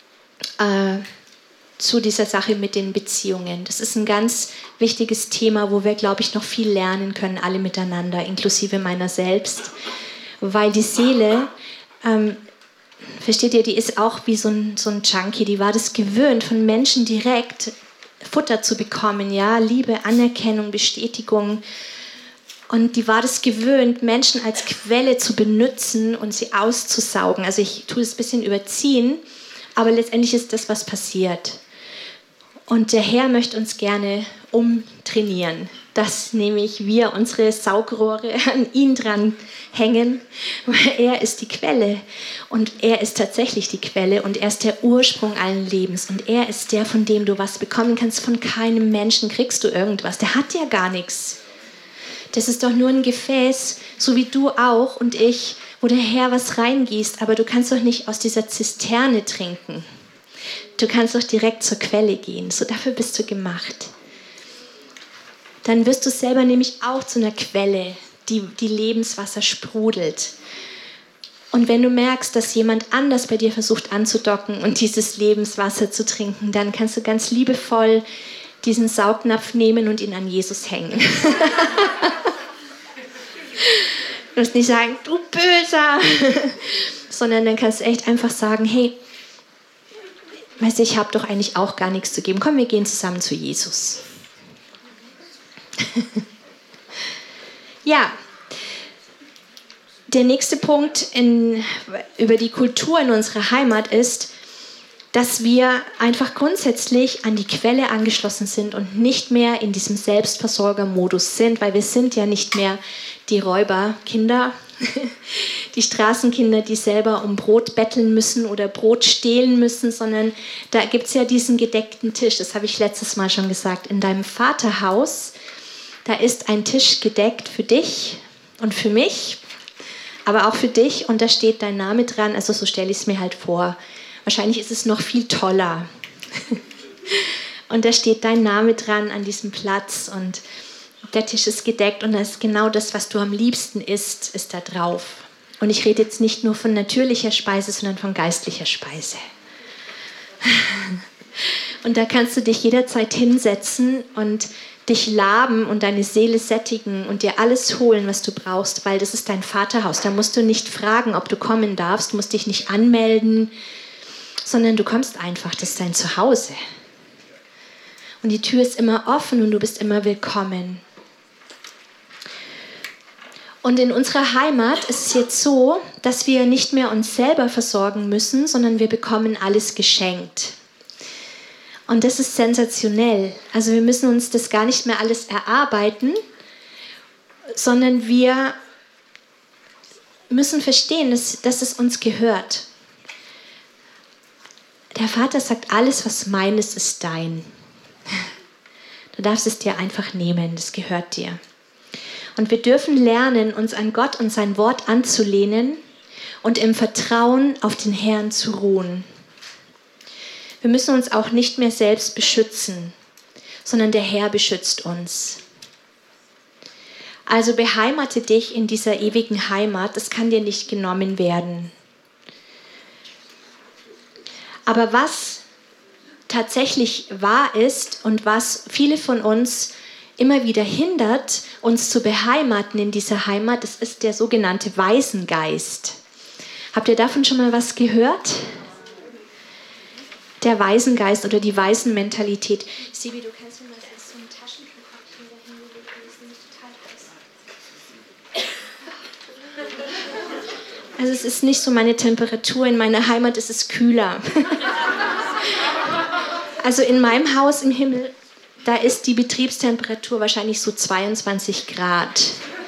dieser Sache mit den Beziehungen. Das ist ein ganz wichtiges Thema, wo wir, glaube ich, noch viel lernen können, alle miteinander, inklusive meiner selbst. Weil die Seele, versteht ihr, die ist auch wie so ein Junkie, die war das gewöhnt, von Menschen direkt Futter zu bekommen, ja, Liebe, Anerkennung, Bestätigung. Und die war das gewöhnt, Menschen als Quelle zu benutzen und sie auszusaugen. Also ich tue es ein bisschen überziehen, aber letztendlich ist das, was passiert. Und der Herr möchte uns gerne umtrainieren, dass nämlich wir unsere Saugrohre an ihn dran hängen, weil er ist die Quelle und er ist tatsächlich die Quelle und er ist der Ursprung allen Lebens und er ist der, von dem du was bekommen kannst. Von keinem Menschen kriegst du irgendwas, der hat ja gar nichts. Das ist doch nur ein Gefäß, so wie du auch und ich, wo der Herr was reingießt, aber du kannst doch nicht aus dieser Zisterne trinken. Du kannst doch direkt zur Quelle gehen, so dafür bist du gemacht. Dann wirst du selber nämlich auch zu einer Quelle, die Lebenswasser sprudelt. Und wenn du merkst, dass jemand anders bei dir versucht anzudocken und dieses Lebenswasser zu trinken, dann kannst du ganz liebevoll diesen Saugnapf nehmen und ihn an Jesus hängen. Du musst nicht sagen, du Böser, sondern dann kannst du echt einfach sagen, hey, weißt du, ich habe doch eigentlich auch gar nichts zu geben. Komm, wir gehen zusammen zu Jesus. Ja, der nächste Punkt über die Kultur in unserer Heimat ist, dass wir einfach grundsätzlich an die Quelle angeschlossen sind und nicht mehr in diesem Selbstversorgermodus sind, weil wir sind ja nicht mehr die Räuberkinder, die Straßenkinder, die selber um Brot betteln müssen oder Brot stehlen müssen, sondern da gibt es ja diesen gedeckten Tisch, das habe ich letztes Mal schon gesagt, in deinem Vaterhaus, da ist ein Tisch gedeckt für dich und für mich, aber auch für dich und da steht dein Name dran, also so stelle ich es mir halt vor. Wahrscheinlich ist es noch viel toller. Und da steht dein Name dran an diesem Platz und der Tisch ist gedeckt und da ist genau das, was du am liebsten isst, ist da drauf. Und ich rede jetzt nicht nur von natürlicher Speise, sondern von geistlicher Speise. Und da kannst du dich jederzeit hinsetzen und dich laben und deine Seele sättigen und dir alles holen, was du brauchst, weil das ist dein Vaterhaus. Da musst du nicht fragen, ob du kommen darfst, du musst dich nicht anmelden, sondern du kommst einfach, das ist dein Zuhause. Und die Tür ist immer offen und du bist immer willkommen. Und in unserer Heimat ist es jetzt so, dass wir nicht mehr uns selber versorgen müssen, sondern wir bekommen alles geschenkt. Und das ist sensationell. Also wir müssen uns das gar nicht mehr alles erarbeiten, sondern wir müssen verstehen, dass es uns gehört. Der Vater sagt, alles, was meines, ist dein. Du darfst es dir einfach nehmen, das gehört dir. Und wir dürfen lernen, uns an Gott und sein Wort anzulehnen und im Vertrauen auf den Herrn zu ruhen. Wir müssen uns auch nicht mehr selbst beschützen, sondern der Herr beschützt uns. Also beheimate dich in dieser ewigen Heimat, das kann dir nicht genommen werden. Aber was tatsächlich wahr ist und was viele von uns immer wieder hindert, uns zu beheimaten in dieser Heimat, das ist der sogenannte Waisengeist. Habt ihr davon schon mal was gehört? Der Waisengeist oder die Waisenmentalität. Sibi, du kannst mir mal so ein Taschentuchpapier da hinlegen, das ist nämlich total heiß. Also es ist nicht so meine Temperatur, in meiner Heimat ist es kühler. Also in meinem Haus im Himmel, da ist die Betriebstemperatur wahrscheinlich so 22 Grad.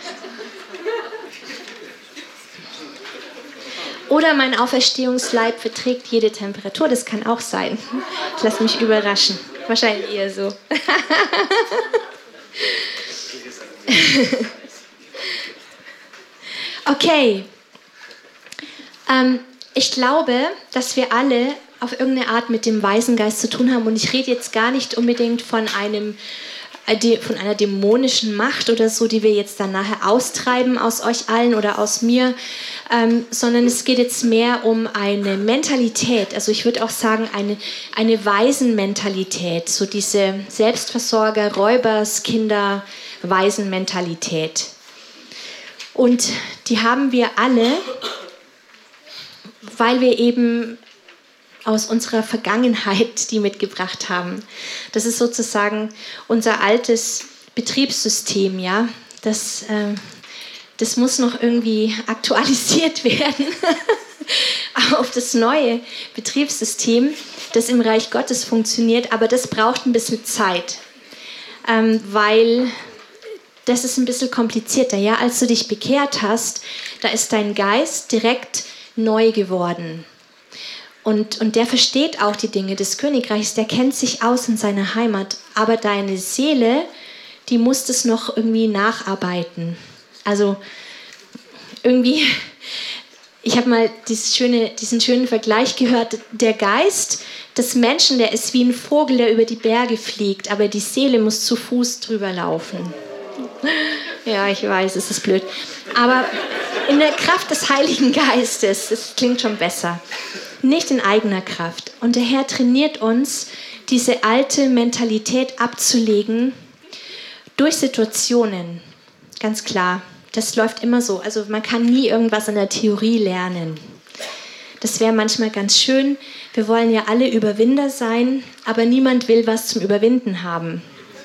Oder mein Auferstehungsleib verträgt jede Temperatur, das kann auch sein. Ich lasse mich überraschen. Wahrscheinlich eher so. Okay. Ich glaube, dass wir alle auf irgendeine Art mit dem Waisengeist zu tun haben. Und ich rede jetzt gar nicht unbedingt von einer dämonischen Macht oder so, die wir jetzt dann nachher austreiben aus euch allen oder aus mir, sondern es geht jetzt mehr um eine Mentalität. Also ich würde auch sagen, eine Waisenmentalität, so diese Selbstversorger, Räuberskinder, Waisenmentalität. Und die haben wir alle, weil wir eben aus unserer Vergangenheit die mitgebracht haben. Das ist sozusagen unser altes Betriebssystem, ja. Das muss noch irgendwie aktualisiert werden auf das neue Betriebssystem, das im Reich Gottes funktioniert, aber das braucht ein bisschen Zeit, weil das ist ein bisschen komplizierter. Ja? Als du dich bekehrt hast, da ist dein Geist direkt neu geworden. Und der versteht auch die Dinge des Königreichs, der kennt sich aus in seiner Heimat, aber deine Seele, die muss das noch irgendwie nacharbeiten. Also irgendwie, ich habe mal diesen schönen Vergleich gehört, der Geist des Menschen, der ist wie ein Vogel, der über die Berge fliegt, aber die Seele muss zu Fuß drüber laufen. Ja, ich weiß, es ist blöd. Aber in der Kraft des Heiligen Geistes, das klingt schon besser. Nicht in eigener Kraft. Und der Herr trainiert uns, diese alte Mentalität abzulegen durch Situationen. Ganz klar. Das läuft immer so. Also man kann nie irgendwas in der Theorie lernen. Das wäre manchmal ganz schön. Wir wollen ja alle Überwinder sein, aber niemand will was zum Überwinden haben.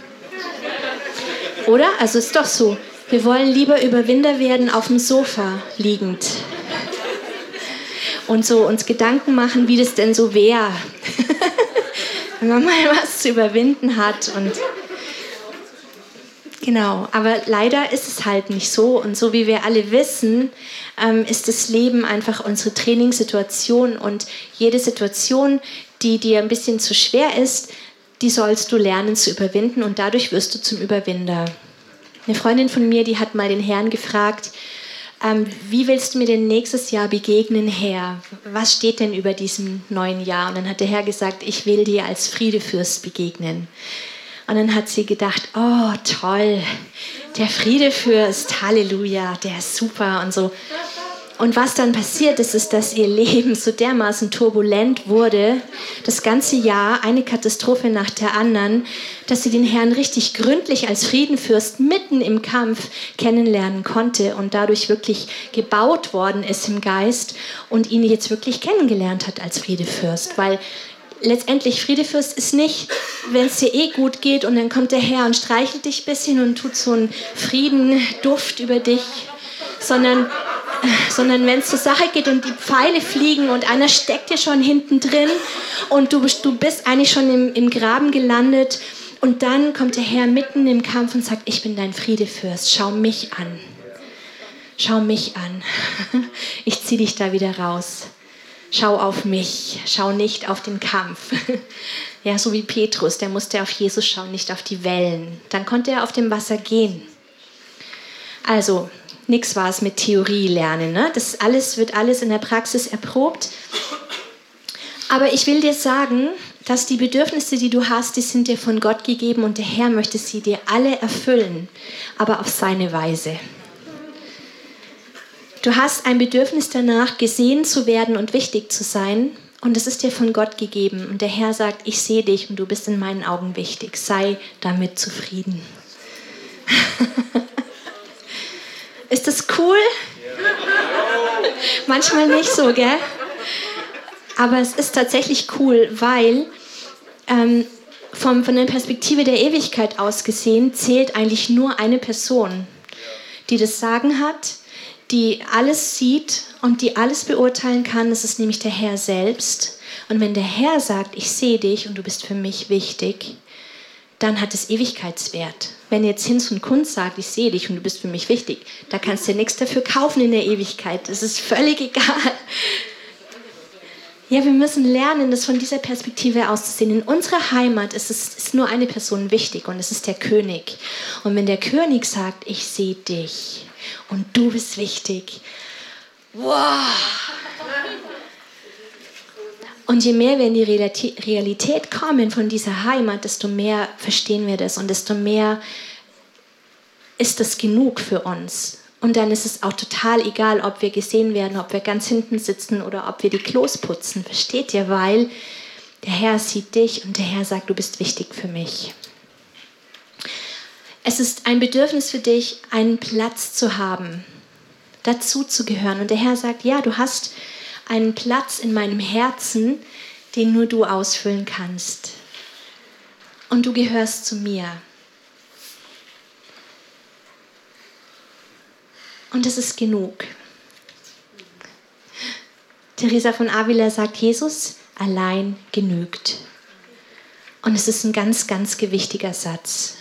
Oder? Also ist doch so. Wir wollen lieber Überwinder werden auf dem Sofa liegend. Und so uns Gedanken machen, wie das denn so wäre. wenn man mal was zu überwinden hat. Und genau, aber leider ist es halt nicht so. Und so wie wir alle wissen, ist das Leben einfach unsere Trainingssituation. Und jede Situation, die dir ein bisschen zu schwer ist, die sollst du lernen zu überwinden. Und dadurch wirst du zum Überwinder. Eine Freundin von mir, die hat mal den Herrn gefragt, wie willst du mir denn nächstes Jahr begegnen, Herr? Was steht denn über diesem neuen Jahr? Und dann hat der Herr gesagt, ich will dir als Friedefürst begegnen. Und dann hat sie gedacht, oh toll, der Friedefürst, Halleluja, der ist super und so. Und was dann passiert ist, ist, dass ihr Leben so dermaßen turbulent wurde, das ganze Jahr, eine Katastrophe nach der anderen, dass sie den Herrn richtig gründlich als Friedenfürst mitten im Kampf kennenlernen konnte und dadurch wirklich gebaut worden ist im Geist und ihn jetzt wirklich kennengelernt hat als Friedefürst. Weil letztendlich Friedefürst ist nicht, wenn es dir gut geht und dann kommt der Herr und streichelt dich ein bisschen und tut so einen Friedenduft über dich, sondern wenn es zur Sache geht und die Pfeile fliegen und einer steckt dir schon hinten drin und du bist eigentlich schon im Graben gelandet und dann kommt der Herr mitten im Kampf und sagt, ich bin dein Friedefürst, schau mich an. Schau mich an. Ich zieh dich da wieder raus. Schau auf mich, schau nicht auf den Kampf. Ja, so wie Petrus, der musste auf Jesus schauen, nicht auf die Wellen. Dann konnte er auf dem Wasser gehen. Also, nichts war es mit Theorie lernen. Ne? Das wird alles in der Praxis erprobt. Aber ich will dir sagen, dass die Bedürfnisse, die du hast, die sind dir von Gott gegeben und der Herr möchte sie dir alle erfüllen, aber auf seine Weise. Du hast ein Bedürfnis danach, gesehen zu werden und wichtig zu sein und das ist dir von Gott gegeben. Und der Herr sagt, ich sehe dich und du bist in meinen Augen wichtig. Sei damit zufrieden. Ist das cool? Manchmal nicht so, gell? Aber es ist tatsächlich cool, weil von der Perspektive der Ewigkeit aus gesehen zählt eigentlich nur eine Person, die das Sagen hat, die alles sieht und die alles beurteilen kann. Das ist nämlich der Herr selbst. Und wenn der Herr sagt, ich sehe dich und du bist für mich wichtig, dann hat es Ewigkeitswert. Wenn jetzt Hinz und Kunz sagt, ich sehe dich und du bist für mich wichtig, da kannst du dir nichts dafür kaufen in der Ewigkeit. Das ist völlig egal. Ja, wir müssen lernen, das von dieser Perspektive auszusehen. In unserer Heimat ist nur eine Person wichtig und es ist der König. Und wenn der König sagt, ich sehe dich und du bist wichtig, wow! Und je mehr wir in die Realität kommen von dieser Heimat, desto mehr verstehen wir das und desto mehr ist das genug für uns. Und dann ist es auch total egal, ob wir gesehen werden, ob wir ganz hinten sitzen oder ob wir die Klos putzen. Versteht ihr? Weil der Herr sieht dich und der Herr sagt, du bist wichtig für mich. Es ist ein Bedürfnis für dich, einen Platz zu haben, dazu zu gehören. Und der Herr sagt, ja, du hast einen Platz in meinem Herzen, den nur du ausfüllen kannst. Und du gehörst zu mir. Und das ist genug. Teresa von Avila sagt, Jesus allein genügt. Und es ist ein ganz, ganz gewichtiger Satz.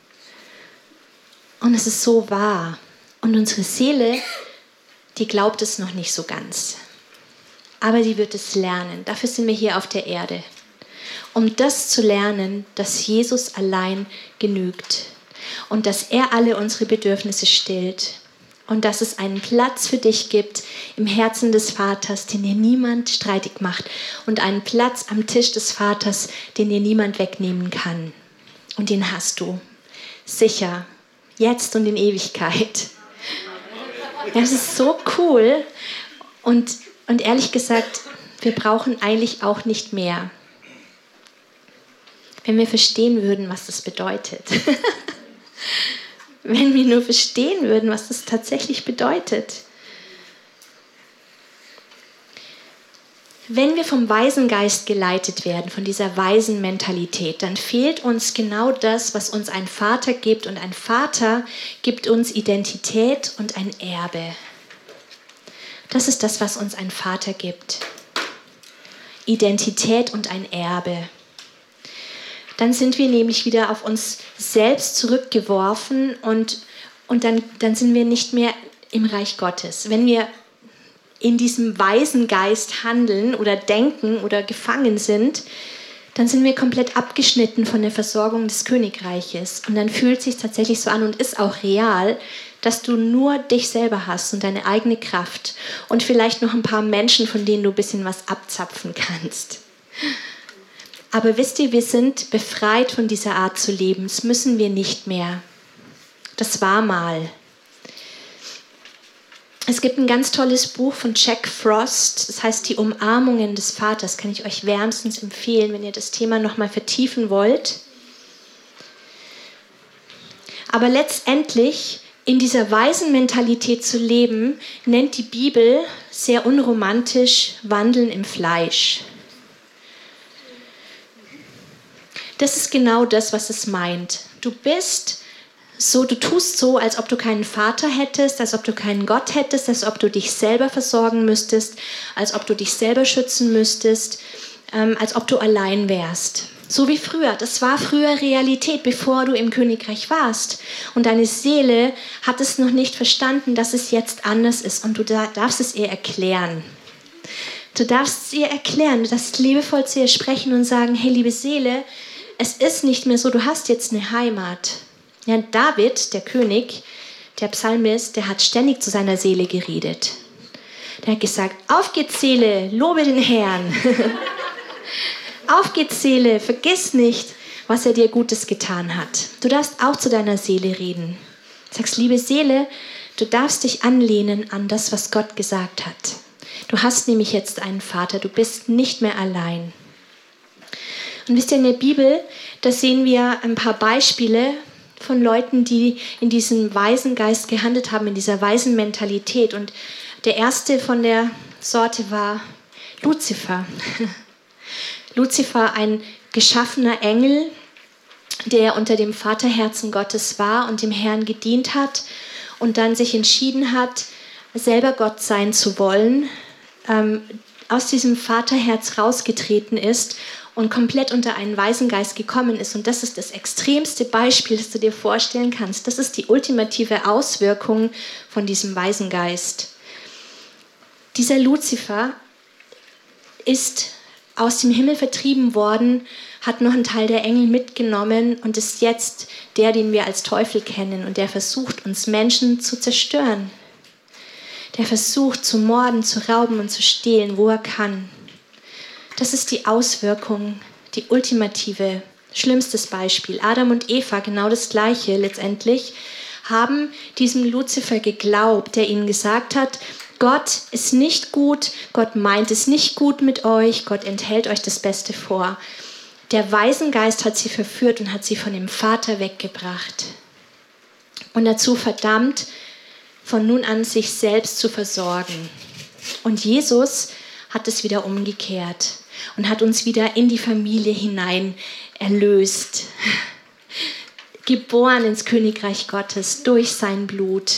Und es ist so wahr. Und unsere Seele, die glaubt es noch nicht so ganz. Aber die wird es lernen. Dafür sind wir hier auf der Erde. Um das zu lernen, dass Jesus allein genügt. Und dass er alle unsere Bedürfnisse stillt. Und dass es einen Platz für dich gibt im Herzen des Vaters, den dir niemand streitig macht. Und einen Platz am Tisch des Vaters, den dir niemand wegnehmen kann. Und den hast du. Sicher. Jetzt und in Ewigkeit. Das ist so cool. Und ehrlich gesagt, wir brauchen eigentlich auch nicht mehr. Wenn wir verstehen würden, was das bedeutet. Wenn wir nur verstehen würden, was das tatsächlich bedeutet. Wenn wir vom weisen Geist geleitet werden, von dieser weisen Mentalität, dann fehlt uns genau das, was uns ein Vater gibt. Und ein Vater gibt uns Identität und ein Erbe. Das ist das, was uns ein Vater gibt. Identität und ein Erbe. dann sind wir nämlich wieder auf uns selbst zurückgeworfen und dann sind wir nicht mehr im Reich Gottes. Wenn wir in diesem weisen Geist handeln oder denken oder gefangen sind, dann sind wir komplett abgeschnitten von der Versorgung des Königreiches. Und dann fühlt es sich tatsächlich so an und ist auch real, dass du nur dich selber hast und deine eigene Kraft und vielleicht noch ein paar Menschen, von denen du ein bisschen was abzapfen kannst. Aber wisst ihr, wir sind befreit von dieser Art zu leben. Das müssen wir nicht mehr. Das war mal. Es gibt ein ganz tolles Buch von Jack Frost, das heißt Die Umarmungen des Vaters, kann ich euch wärmstens empfehlen, wenn ihr das Thema nochmal vertiefen wollt. Aber letztendlich in dieser weisen Mentalität zu leben, nennt die Bibel sehr unromantisch Wandeln im Fleisch. Das ist genau das, was es meint. Du tust so, als ob du keinen Vater hättest, als ob du keinen Gott hättest, als ob du dich selber versorgen müsstest, als ob du dich selber schützen müsstest, als ob du allein wärst. So wie früher. Das war früher Realität, bevor du im Königreich warst. Und deine Seele hat es noch nicht verstanden, dass es jetzt anders ist. Und du darfst es ihr erklären. Du darfst es ihr erklären. Du darfst liebevoll zu ihr sprechen und sagen, hey, liebe Seele, es ist nicht mehr so, du hast jetzt eine Heimat. Ja, David, der König, der Psalmist, der hat ständig zu seiner Seele geredet. Der hat gesagt, auf geht's Seele, lobe den Herrn. Auf geht's Seele, vergiss nicht, was er dir Gutes getan hat. Du darfst auch zu deiner Seele reden. Du sagst, liebe Seele, du darfst dich anlehnen an das, was Gott gesagt hat. Du hast nämlich jetzt einen Vater, du bist nicht mehr allein. Und wisst ihr, in der Bibel, da sehen wir ein paar Beispiele von Leuten, die in diesem weisen Geist gehandelt haben, in dieser weisen Mentalität. Und der erste von der Sorte war Luzifer. Luzifer, ein geschaffener Engel, der unter dem Vaterherzen Gottes war und dem Herrn gedient hat und dann sich entschieden hat, selber Gott sein zu wollen, aus diesem Vaterherz rausgetreten ist und komplett unter einen weisen Geist gekommen ist. Und das ist das extremste Beispiel, das du dir vorstellen kannst. Das ist die ultimative Auswirkung von diesem weisen Geist. Dieser Luzifer ist aus dem Himmel vertrieben worden, hat noch einen Teil der Engel mitgenommen und ist jetzt der, den wir als Teufel kennen. Und der versucht, uns Menschen zu zerstören. Der versucht, zu morden, zu rauben und zu stehlen, wo er kann. Das ist die Auswirkung, die ultimative, schlimmstes Beispiel. Adam und Eva, genau das Gleiche letztendlich, haben diesem Luzifer geglaubt, der ihnen gesagt hat, Gott ist nicht gut, Gott meint es nicht gut mit euch, Gott enthält euch das Beste vor. Der Waisengeist hat sie verführt und hat sie von dem Vater weggebracht. Und dazu verdammt, von nun an sich selbst zu versorgen. Und Jesus hat es wieder umgekehrt und hat uns wieder in die Familie hinein erlöst. Geboren ins Königreich Gottes durch sein Blut.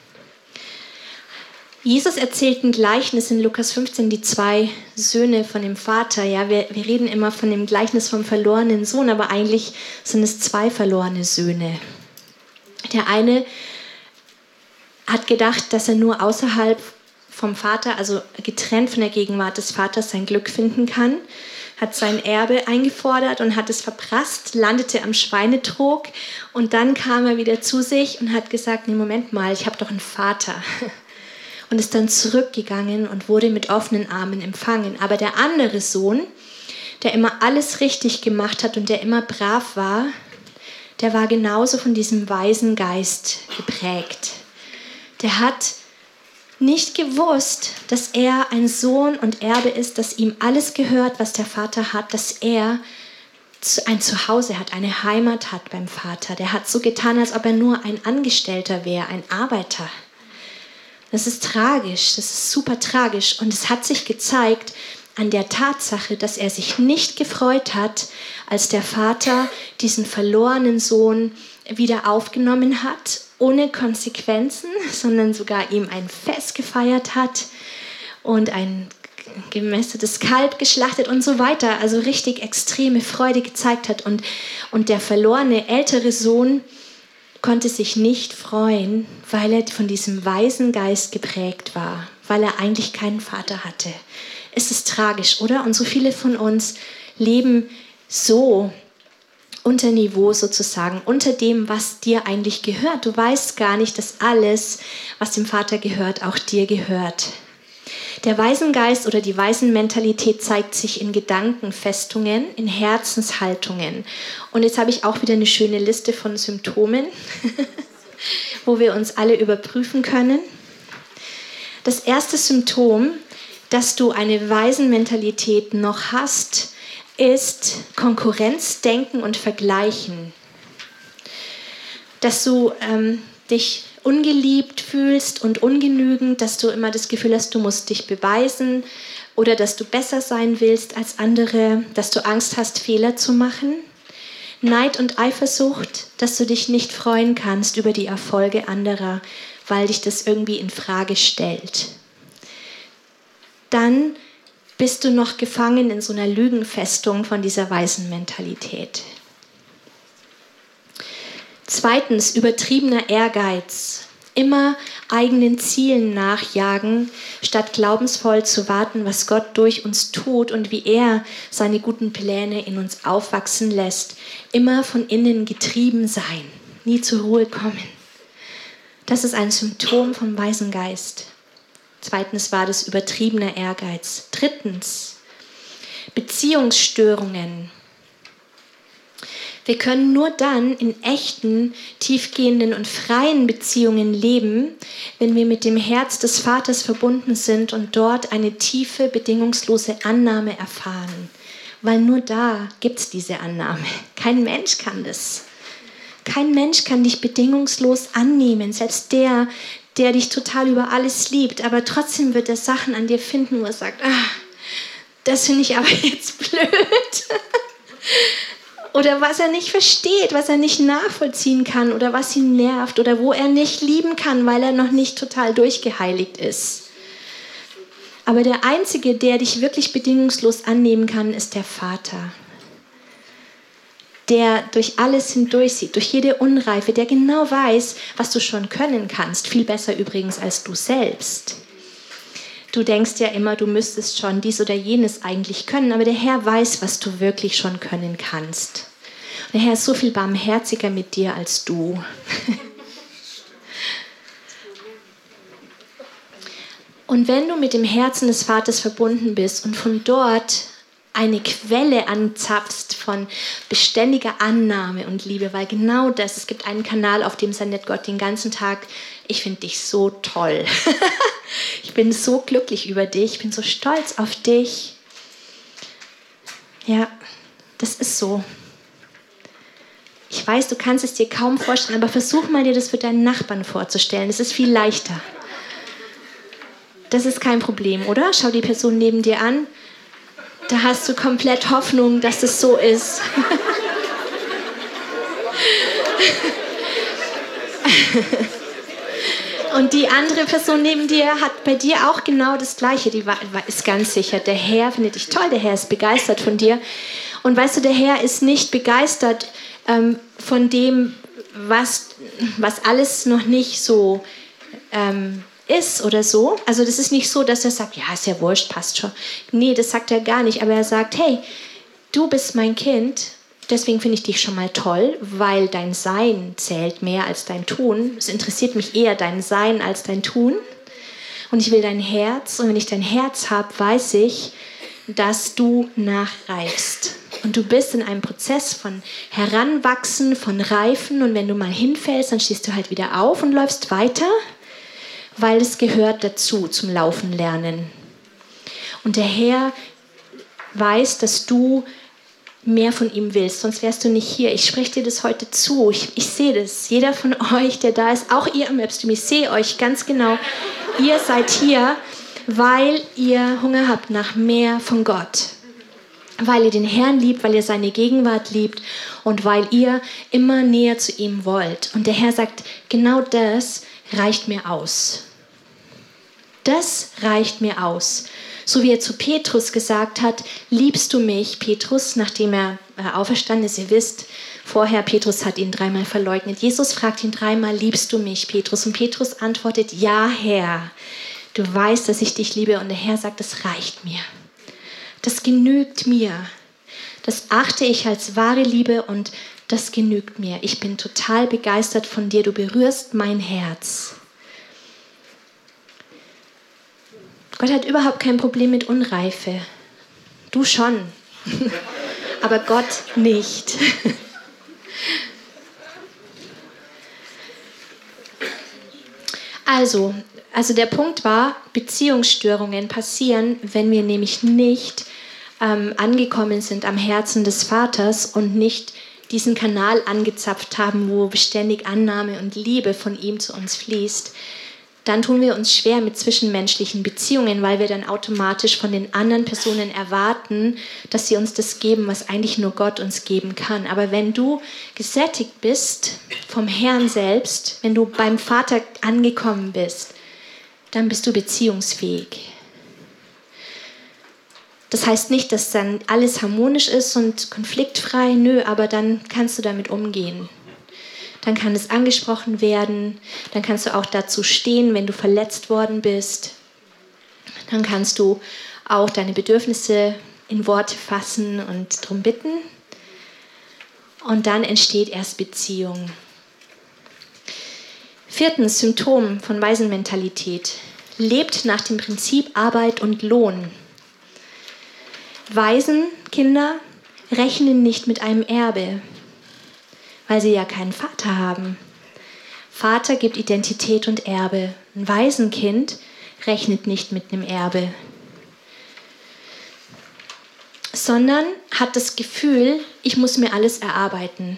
Jesus erzählt ein Gleichnis in Lukas 15, die 2 Söhne von dem Vater. Ja, wir reden immer von dem Gleichnis vom verlorenen Sohn, aber eigentlich sind es 2 verlorene Söhne. Der eine hat gedacht, dass er nur außerhalb vom Vater, also getrennt von der Gegenwart des Vaters, sein Glück finden kann, hat sein Erbe eingefordert und hat es verprasst, landete am Schweinetrog und dann kam er wieder zu sich und hat gesagt, nee, Moment mal, ich habe doch einen Vater. Und ist dann zurückgegangen und wurde mit offenen Armen empfangen. Aber der andere Sohn, der immer alles richtig gemacht hat und der immer brav war, der war genauso von diesem weisen Geist geprägt. Der hat nicht gewusst, dass er ein Sohn und Erbe ist, dass ihm alles gehört, was der Vater hat, dass er ein Zuhause hat, eine Heimat hat beim Vater. Der hat so getan, als ob er nur ein Angestellter wäre, ein Arbeiter. Das ist tragisch, das ist super tragisch. Und es hat sich gezeigt an der Tatsache, dass er sich nicht gefreut hat, als der Vater diesen verlorenen Sohn wieder aufgenommen hat, ohne Konsequenzen, sondern sogar ihm ein Fest gefeiert hat und ein gemästetes Kalb geschlachtet und so weiter. Also richtig extreme Freude gezeigt hat. Und der verlorene ältere Sohn konnte sich nicht freuen, weil er von diesem weisen Geist geprägt war, weil er eigentlich keinen Vater hatte. Es ist tragisch, oder? Und so viele von uns leben so unter Niveau sozusagen, unter dem, was dir eigentlich gehört. Du weißt gar nicht, dass alles, was dem Vater gehört, auch dir gehört. Der Waisengeist oder die Waisenmentalität zeigt sich in Gedankenfestungen, in Herzenshaltungen. Und jetzt habe ich auch wieder eine schöne Liste von Symptomen, wo wir uns alle überprüfen können. Das erste Symptom, dass du eine Waisenmentalität noch hast, ist Konkurrenzdenken und Vergleichen. Dass du dich ungeliebt fühlst und ungenügend, dass du immer das Gefühl hast, du musst dich beweisen oder dass du besser sein willst als andere, dass du Angst hast, Fehler zu machen. Neid und Eifersucht, dass du dich nicht freuen kannst über die Erfolge anderer, weil dich das irgendwie in Frage stellt. Dann bist du noch gefangen in so einer Lügenfestung von dieser Waisenmentalität. Zweitens, übertriebener Ehrgeiz. Immer eigenen Zielen nachjagen, statt glaubensvoll zu warten, was Gott durch uns tut und wie er seine guten Pläne in uns aufwachsen lässt. Immer von innen getrieben sein, nie zur Ruhe kommen. Das ist ein Symptom vom Waisengeist. Zweitens war das übertriebener Ehrgeiz. Drittens, Beziehungsstörungen. Wir können nur dann in echten, tiefgehenden und freien Beziehungen leben, wenn wir mit dem Herz des Vaters verbunden sind und dort eine tiefe, bedingungslose Annahme erfahren. Weil nur da gibt es diese Annahme. Kein Mensch kann das. Kein Mensch kann dich bedingungslos annehmen, selbst der dich total über alles liebt. Aber trotzdem wird er Sachen an dir finden, wo er sagt, das finde ich aber jetzt blöd. Oder was er nicht versteht, was er nicht nachvollziehen kann oder was ihn nervt oder wo er nicht lieben kann, weil er noch nicht total durchgeheiligt ist. Aber der Einzige, der dich wirklich bedingungslos annehmen kann, ist der Vater. Der durch alles hindurch sieht, durch jede Unreife, der genau weiß, was du schon können kannst. Viel besser übrigens als du selbst. Du denkst ja immer, du müsstest schon dies oder jenes eigentlich können, aber der Herr weiß, was du wirklich schon können kannst. Und der Herr ist so viel barmherziger mit dir als du. Und wenn du mit dem Herzen des Vaters verbunden bist und von dort eine Quelle anzapfst von beständiger Annahme und Liebe, weil genau das, es gibt einen Kanal, auf dem sendet Gott den ganzen Tag, ich finde dich so toll. Ich bin so glücklich über dich, ich bin so stolz auf dich. Ja, das ist so. Ich weiß, du kannst es dir kaum vorstellen, aber versuch mal dir das für deinen Nachbarn vorzustellen. Das ist viel leichter. Das ist kein Problem, oder? Schau die Person neben dir an. Da hast du komplett Hoffnung, dass es so ist. Und die andere Person neben dir hat bei dir auch genau das Gleiche. Die ist ganz sicher, der Herr findet dich toll, der Herr ist begeistert von dir. Und weißt du, der Herr ist nicht begeistert von dem, was alles noch nicht so ist oder so. Also das ist nicht so, dass er sagt, ja, ist ja wurscht, passt schon. Nee, das sagt er gar nicht. Aber er sagt, hey, du bist mein Kind, deswegen finde ich dich schon mal toll, weil dein Sein zählt mehr als dein Tun. Es interessiert mich eher dein Sein als dein Tun. Und ich will dein Herz. Und wenn ich dein Herz habe, weiß ich, dass du nachreifst. Und du bist in einem Prozess von Heranwachsen, von Reifen. Und wenn du mal hinfällst, dann stehst du halt wieder auf und läufst weiter, weil es gehört dazu, zum Laufen lernen. Und der Herr weiß, dass du mehr von ihm willst, sonst wärst du nicht hier. Ich spreche dir das heute zu. Ich sehe das. Jeder von euch, der da ist, auch ihr am Webstream, ich sehe euch ganz genau. Ihr seid hier, weil ihr Hunger habt nach mehr von Gott. Weil ihr den Herrn liebt, weil ihr seine Gegenwart liebt und weil ihr immer näher zu ihm wollt. Und der Herr sagt, genau das reicht mir aus. Das reicht mir aus. So wie er zu Petrus gesagt hat, liebst du mich, Petrus, nachdem er auferstanden ist, ihr wisst, vorher Petrus hat ihn 3-mal verleugnet. Jesus fragt ihn 3-mal, liebst du mich, Petrus? Und Petrus antwortet, ja, Herr, du weißt, dass ich dich liebe. Und der Herr sagt, das reicht mir. Das genügt mir. Das achte ich als wahre Liebe und das genügt mir. Ich bin total begeistert von dir. Du berührst mein Herz. Gott hat überhaupt kein Problem mit Unreife. Du schon. Aber Gott nicht. Also der Punkt war, Beziehungsstörungen passieren, wenn wir nämlich nicht angekommen sind am Herzen des Vaters und nicht diesen Kanal angezapft haben, wo beständig Annahme und Liebe von ihm zu uns fließt. Dann tun wir uns schwer mit zwischenmenschlichen Beziehungen, weil wir dann automatisch von den anderen Personen erwarten, dass sie uns das geben, was eigentlich nur Gott uns geben kann. Aber wenn du gesättigt bist vom Herrn selbst, wenn du beim Vater angekommen bist, dann bist du beziehungsfähig. Das heißt nicht, dass dann alles harmonisch ist und konfliktfrei, aber dann kannst du damit umgehen. Dann kann es angesprochen werden, dann kannst du auch dazu stehen, wenn du verletzt worden bist. Dann kannst du auch deine Bedürfnisse in Worte fassen und darum bitten. Und dann entsteht erst Beziehung. 4. Symptom von Waisenmentalität. Lebt nach dem Prinzip Arbeit und Lohn. Waisenkinder rechnen nicht mit einem Erbe, weil sie ja keinen Vater haben. Vater gibt Identität und Erbe. Ein Waisenkind rechnet nicht mit einem Erbe, sondern hat das Gefühl, ich muss mir alles erarbeiten.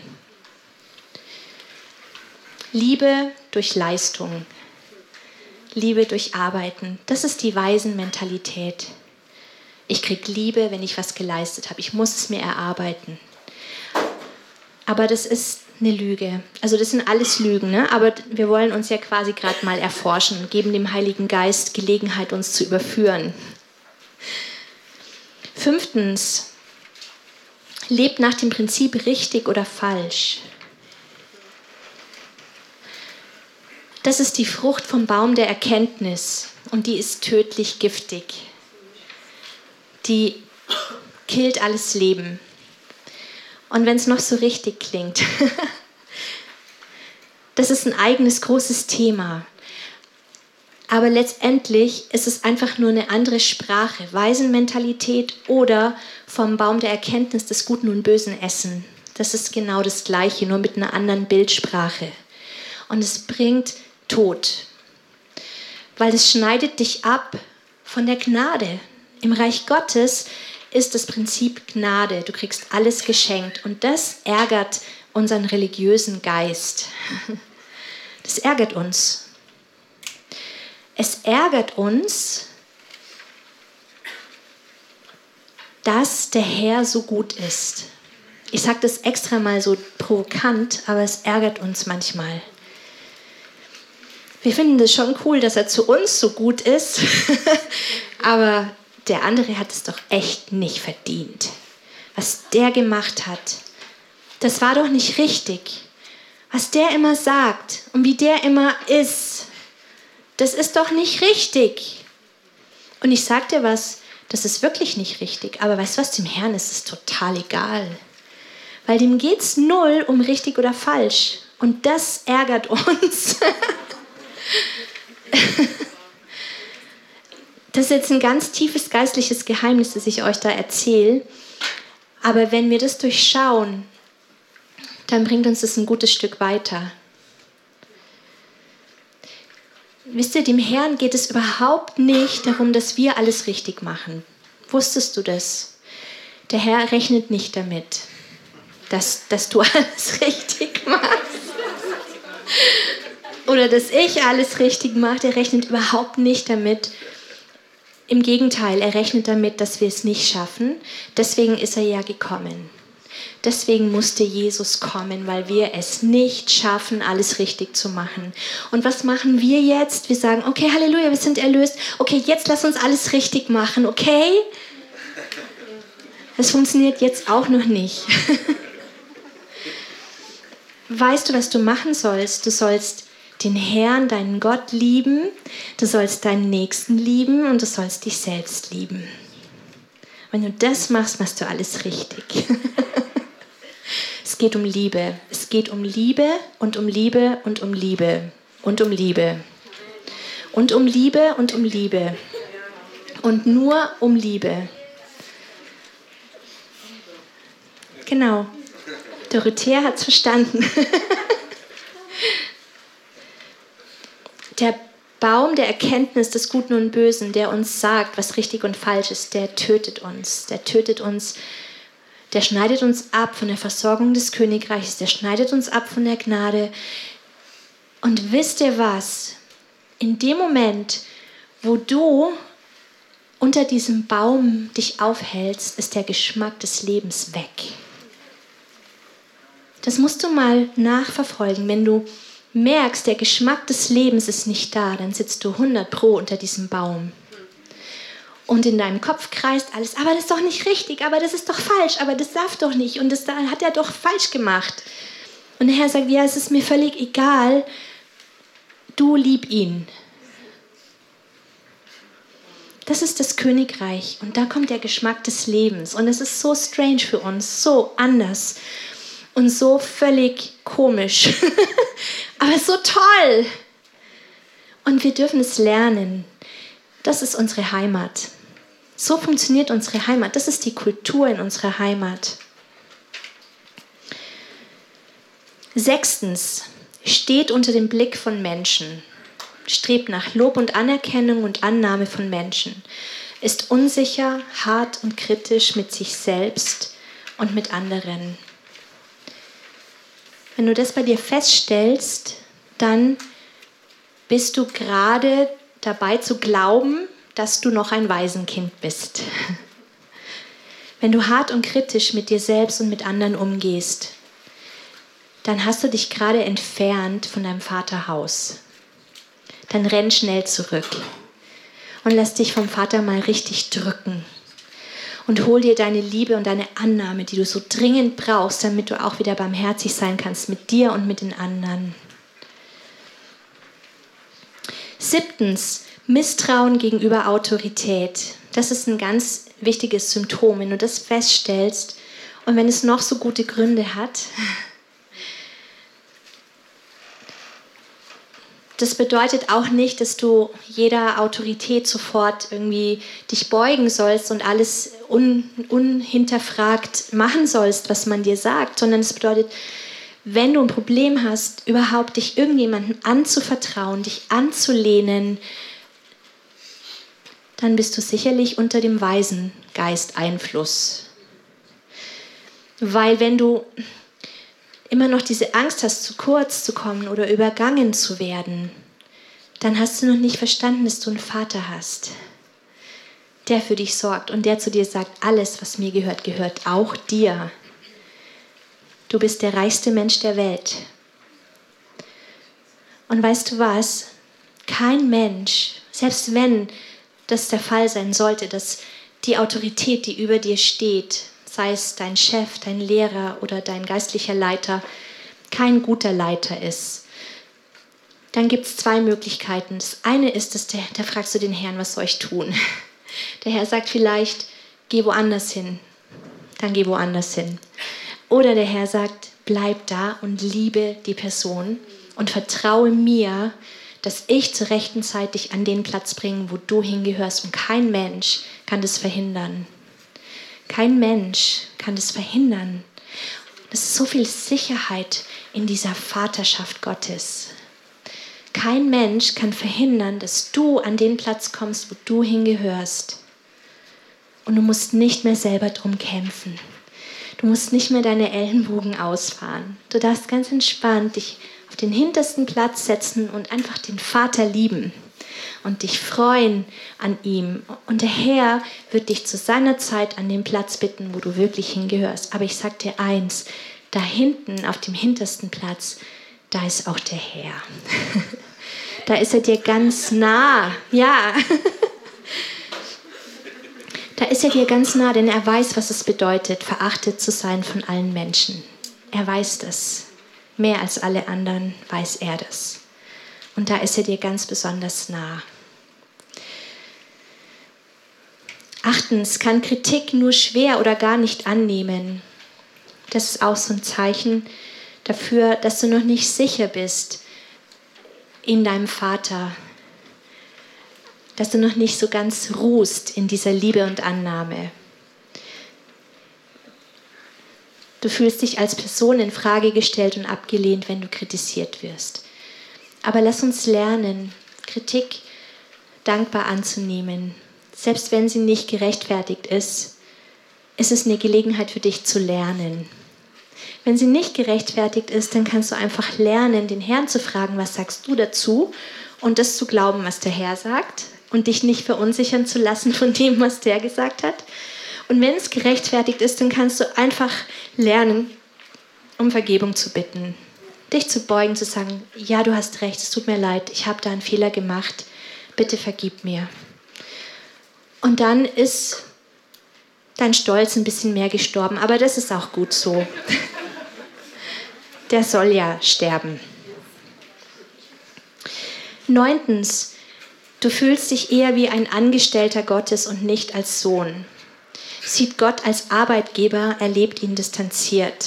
Liebe durch Leistung, Liebe durch Arbeiten, das ist die Waisenmentalität. Ich kriege Liebe, wenn ich was geleistet habe. Ich muss es mir erarbeiten. Aber das ist eine Lüge. Also das sind alles Lügen, ne? Aber wir wollen uns ja quasi gerade mal erforschen und geben dem Heiligen Geist Gelegenheit, uns zu überführen. 5. Lebt nach dem Prinzip richtig oder falsch. Das ist die Frucht vom Baum der Erkenntnis und die ist tödlich giftig. Die killt alles Leben. Und wenn es noch so richtig klingt, das ist ein eigenes großes Thema. Aber letztendlich ist es einfach nur eine andere Sprache. Waisenmentalität oder vom Baum der Erkenntnis des Guten und Bösen essen. Das ist genau das Gleiche, nur mit einer anderen Bildsprache. Und es bringt Tod. Weil es schneidet dich ab von der Gnade. Im Reich Gottes ist das Prinzip Gnade. Du kriegst alles geschenkt. Und das ärgert unseren religiösen Geist. Das ärgert uns. Es ärgert uns, dass der Herr so gut ist. Ich sage das extra mal so provokant, aber es ärgert uns manchmal. Wir finden das schon cool, dass er zu uns so gut ist, aber der andere hat es doch echt nicht verdient. Was der gemacht hat, das war doch nicht richtig. Was der immer sagt und wie der immer ist, das ist doch nicht richtig. Und ich sag dir was, das ist wirklich nicht richtig. Aber weißt du was, dem Herrn ist es total egal. Weil dem geht es null um richtig oder falsch. Und das ärgert uns. Das ist jetzt ein ganz tiefes geistliches Geheimnis, das ich euch da erzähle. Aber wenn wir das durchschauen, dann bringt uns das ein gutes Stück weiter. Wisst ihr, dem Herrn geht es überhaupt nicht darum, dass wir alles richtig machen. Wusstest du das? Der Herr rechnet nicht damit, dass du alles richtig machst. Oder dass ich alles richtig mache. Er rechnet überhaupt nicht damit. Im Gegenteil, er rechnet damit, dass wir es nicht schaffen. Deswegen ist er ja gekommen. Deswegen musste Jesus kommen, weil wir es nicht schaffen, alles richtig zu machen. Und was machen wir jetzt? Wir sagen, okay, Halleluja, wir sind erlöst. Okay, jetzt lass uns alles richtig machen, okay? Das funktioniert jetzt auch noch nicht. Weißt du, was du machen sollst? Du sollst den Herrn, deinen Gott lieben, du sollst deinen Nächsten lieben und du sollst dich selbst lieben. Wenn du das machst, machst du alles richtig. Es geht um Liebe. Es geht um Liebe und um Liebe und um Liebe und um Liebe. Und um Liebe und um Liebe. Und nur um Liebe. Genau. Dorothea hat es verstanden. Der Baum der Erkenntnis des Guten und Bösen, der uns sagt, was richtig und falsch ist, der tötet uns. Der tötet uns. Der schneidet uns ab von der Versorgung des Königreichs. Der schneidet uns ab von der Gnade. Und wisst ihr was? In dem Moment, wo du unter diesem Baum dich aufhältst, ist der Geschmack des Lebens weg. Das musst du mal nachverfolgen. Wenn du merkst, der Geschmack des Lebens ist nicht da, dann sitzt du 100% unter diesem Baum. Und in deinem Kopf kreist alles, aber das ist doch nicht richtig, aber das ist doch falsch, aber das darf doch nicht und das hat er doch falsch gemacht. Und der Herr sagt, ja, es ist mir völlig egal, du lieb ihn. Das ist das Königreich und da kommt der Geschmack des Lebens und es ist so strange für uns, so anders und so völlig komisch, aber so toll. Und wir dürfen es lernen. Das ist unsere Heimat. So funktioniert unsere Heimat. Das ist die Kultur in unserer Heimat. 6. Steht unter dem Blick von Menschen. Strebt nach Lob und Anerkennung und Annahme von Menschen. Ist unsicher, hart und kritisch mit sich selbst und mit anderen. Wenn du das bei dir feststellst, dann bist du gerade dabei zu glauben, dass du noch ein Waisenkind bist. Wenn du hart und kritisch mit dir selbst und mit anderen umgehst, dann hast du dich gerade entfernt von deinem Vaterhaus. Dann renn schnell zurück und lass dich vom Vater mal richtig drücken. Und hol dir deine Liebe und deine Annahme, die du so dringend brauchst, damit du auch wieder barmherzig sein kannst mit dir und mit den anderen. 7. Misstrauen gegenüber Autorität. Das ist ein ganz wichtiges Symptom, wenn du das feststellst und wenn es noch so gute Gründe hat. Das bedeutet auch nicht, dass du jeder Autorität sofort irgendwie dich beugen sollst und alles unhinterfragt machen sollst, was man dir sagt, sondern es bedeutet, wenn du ein Problem hast, überhaupt dich irgendjemandem anzuvertrauen, dich anzulehnen, dann bist du sicherlich unter dem Waisengeist-Einfluss. Weil wenn du immer noch diese Angst hast, zu kurz zu kommen oder übergangen zu werden, dann hast du noch nicht verstanden, dass du einen Vater hast, der für dich sorgt und der zu dir sagt, alles, was mir gehört, gehört auch dir. Du bist der reichste Mensch der Welt. Und weißt du was? Kein Mensch, selbst wenn das der Fall sein sollte, dass die Autorität, die über dir steht, sei es dein Chef, dein Lehrer oder dein geistlicher Leiter, kein guter Leiter ist, dann gibt es 2 Möglichkeiten. Das eine ist, da fragst du den Herrn, was soll ich tun? Der Herr sagt vielleicht, geh woanders hin. Dann geh woanders hin. Oder der Herr sagt, bleib da und liebe die Person und vertraue mir, dass ich zur rechten Zeit dich an den Platz bringe, wo du hingehörst. Und kein Mensch kann das verhindern. Kein Mensch kann das verhindern. Es ist so viel Sicherheit in dieser Vaterschaft Gottes. Kein Mensch kann verhindern, dass du an den Platz kommst, wo du hingehörst. Und du musst nicht mehr selber drum kämpfen. Du musst nicht mehr deine Ellenbogen ausfahren. Du darfst ganz entspannt dich auf den hintersten Platz setzen und einfach den Vater lieben. und dich freuen an ihm. Und der Herr wird dich zu seiner Zeit an den Platz bitten, wo du wirklich hingehörst. Aber ich sage dir eins, da hinten auf dem hintersten Platz, da ist auch der Herr. Da ist er dir ganz nah. Ja. Da ist er dir ganz nah, denn er weiß, was es bedeutet, verachtet zu sein von allen Menschen. Er weiß das. Mehr als alle anderen weiß er das. Und da ist er dir ganz besonders nah. 8. Kann Kritik nur schwer oder gar nicht annehmen. Das ist auch so ein Zeichen dafür, dass du noch nicht sicher bist in deinem Vater. Dass du noch nicht so ganz ruhst in dieser Liebe und Annahme. Du fühlst dich als Person in Frage gestellt und abgelehnt, wenn du kritisiert wirst. Aber lass uns lernen, Kritik dankbar anzunehmen. Selbst wenn sie nicht gerechtfertigt ist, ist es eine Gelegenheit für dich zu lernen. Wenn sie nicht gerechtfertigt ist, dann kannst du einfach lernen, den Herrn zu fragen, was sagst du dazu? Und das zu glauben, was der Herr sagt und dich nicht verunsichern zu lassen von dem, was der gesagt hat. Und wenn es gerechtfertigt ist, dann kannst du einfach lernen, um Vergebung zu bitten. Dich zu beugen, zu sagen, ja, du hast recht, es tut mir leid, ich habe da einen Fehler gemacht, bitte vergib mir. Und dann ist dein Stolz ein bisschen mehr gestorben, aber das ist auch gut so. Der soll ja sterben. 9. Du fühlst dich eher wie ein Angestellter Gottes und nicht als Sohn. Sieht Gott als Arbeitgeber, erlebt ihn distanziert.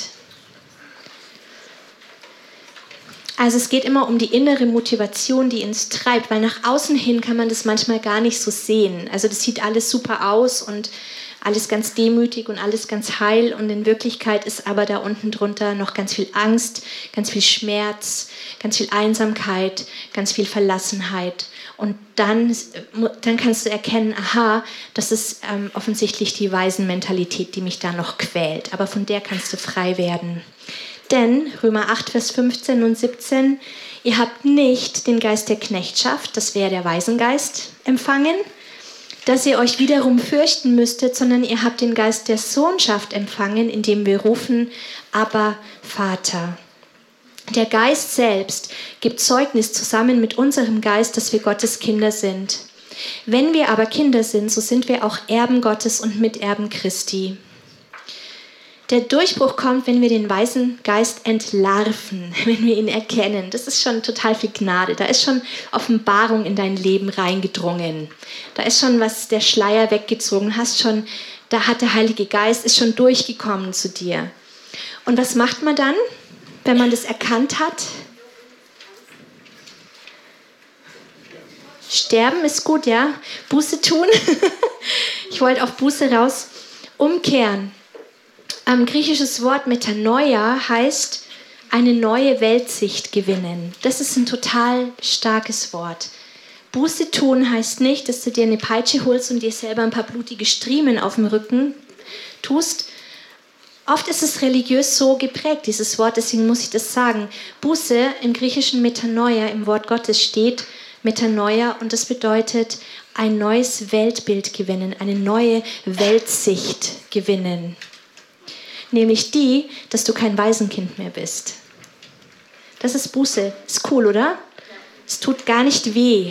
Also es geht immer um die innere Motivation, die uns treibt, weil nach außen hin kann man das manchmal gar nicht so sehen. Also das sieht alles super aus und alles ganz demütig und alles ganz heil und in Wirklichkeit ist aber da unten drunter noch ganz viel Angst, ganz viel Schmerz, ganz viel Einsamkeit, ganz viel Verlassenheit. Und dann kannst du erkennen, aha, das ist offensichtlich die Waisenmentalität, die mich da noch quält. Aber von der kannst du frei werden. Denn, Römer 8, Vers 15 und 17, ihr habt nicht den Geist der Knechtschaft, das wäre der Waisengeist, empfangen, dass ihr euch wiederum fürchten müsstet, sondern ihr habt den Geist der Sohnschaft empfangen, indem wir rufen, Abba, Vater. Der Geist selbst gibt Zeugnis zusammen mit unserem Geist, dass wir Gottes Kinder sind. Wenn wir aber Kinder sind, so sind wir auch Erben Gottes und Miterben Christi. Der Durchbruch kommt, wenn wir den weisen Geist entlarven, wenn wir ihn erkennen. Das ist schon total viel Gnade. Da ist schon Offenbarung in dein Leben reingedrungen. Da ist schon was, der Schleier weggezogen. Da hat der Heilige Geist, ist schon durchgekommen zu dir. Und was macht man dann, wenn man das erkannt hat? Sterben ist gut, ja? Buße tun. Ich wollte auf Buße raus. Umkehren. Griechisches Wort Metanoia heißt eine neue Weltsicht gewinnen. Das ist ein total starkes Wort. Buße tun heißt nicht, dass du dir eine Peitsche holst und dir selber ein paar blutige Striemen auf dem Rücken tust. Oft ist es religiös so geprägt, dieses Wort, deswegen muss ich das sagen. Buße im griechischen Metanoia, im Wort Gottes steht Metanoia und das bedeutet ein neues Weltbild gewinnen, eine neue Weltsicht gewinnen. Nämlich die, dass du kein Waisenkind mehr bist. Das ist Buße. Ist cool, oder? Es tut gar nicht weh.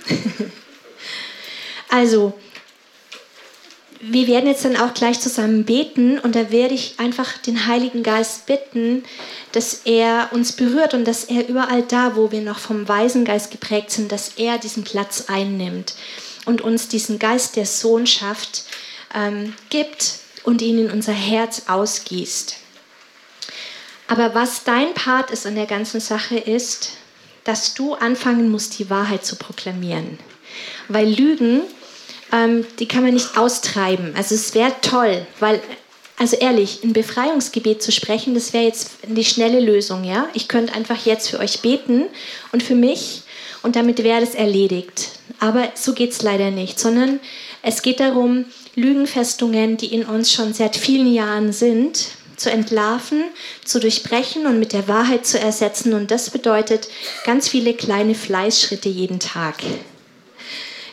Also, wir werden jetzt dann auch gleich zusammen beten und da werde ich einfach den Heiligen Geist bitten, dass er uns berührt und dass er überall da, wo wir noch vom Waisengeist geprägt sind, dass er diesen Platz einnimmt und uns diesen Geist der Sohnschaft gibt und ihn in unser Herz ausgießt. Aber was dein Part ist an der ganzen Sache ist, dass du anfangen musst, die Wahrheit zu proklamieren. Weil Lügen, die kann man nicht austreiben. Also es wäre toll, weil, also ehrlich, ein Befreiungsgebet zu sprechen, das wäre jetzt die schnelle Lösung. Ja? Ich könnte einfach jetzt für euch beten und für mich und damit wäre das erledigt. Aber so geht es leider nicht, sondern es geht darum, Lügenfestungen, die in uns schon seit vielen Jahren sind, zu entlarven, zu durchbrechen und mit der Wahrheit zu ersetzen. Und das bedeutet ganz viele kleine Fleißschritte jeden Tag.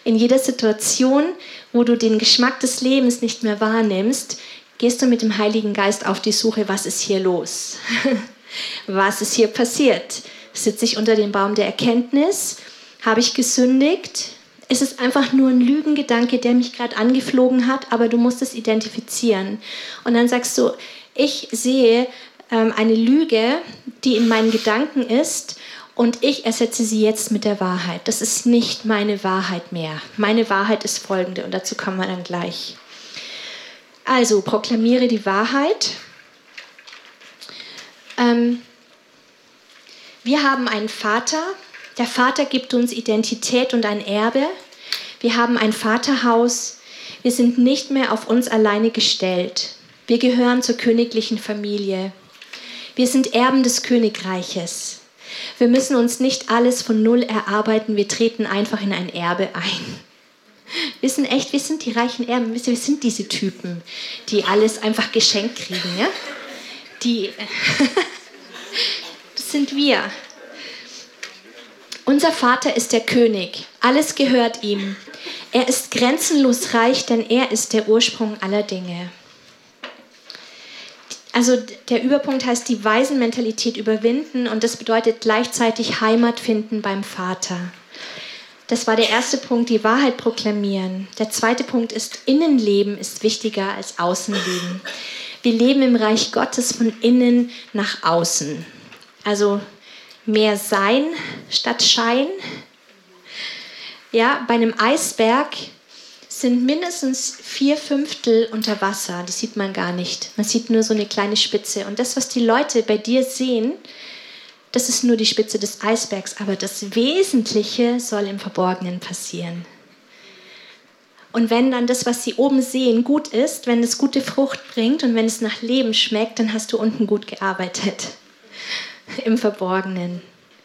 In jeder Situation, wo du den Geschmack des Lebens nicht mehr wahrnimmst, gehst du mit dem Heiligen Geist auf die Suche, was ist hier los? Was ist hier passiert? Sitze ich unter dem Baum der Erkenntnis? Habe ich gesündigt? Ist es einfach nur ein Lügengedanke, der mich gerade angeflogen hat, aber du musst es identifizieren. Und dann sagst du, ich sehe eine Lüge, die in meinen Gedanken ist, und ich ersetze sie jetzt mit der Wahrheit. Das ist nicht meine Wahrheit mehr. Meine Wahrheit ist folgende, und dazu kommen wir dann gleich. Also, proklamiere die Wahrheit. Wir haben einen Vater. Der Vater gibt uns Identität und ein Erbe. Wir haben ein Vaterhaus. Wir sind nicht mehr auf uns alleine gestellt. Wir gehören zur königlichen Familie. Wir sind Erben des Königreiches. Wir müssen uns nicht alles von Null erarbeiten. Wir treten einfach in ein Erbe ein. Wir sind die reichen Erben. Wir sind diese Typen, die alles einfach geschenkt kriegen. Ja? Das sind wir. Unser Vater ist der König. Alles gehört ihm. Er ist grenzenlos reich, denn er ist der Ursprung aller Dinge. Also der Überpunkt heißt die Waisenmentalität überwinden, und das bedeutet gleichzeitig Heimat finden beim Vater. Das war der erste Punkt, die Wahrheit proklamieren. Der zweite Punkt ist, Innenleben ist wichtiger als Außenleben. Wir leben im Reich Gottes von innen nach außen. Also mehr Sein statt Schein. Ja, bei einem Eisberg sind mindestens 4/5 unter Wasser. Die sieht man gar nicht. Man sieht nur so eine kleine Spitze. Und das, was die Leute bei dir sehen, das ist nur die Spitze des Eisbergs. Aber das Wesentliche soll im Verborgenen passieren. Und wenn dann das, was sie oben sehen, gut ist, wenn es gute Frucht bringt und wenn es nach Leben schmeckt, dann hast du unten gut gearbeitet. Im Verborgenen.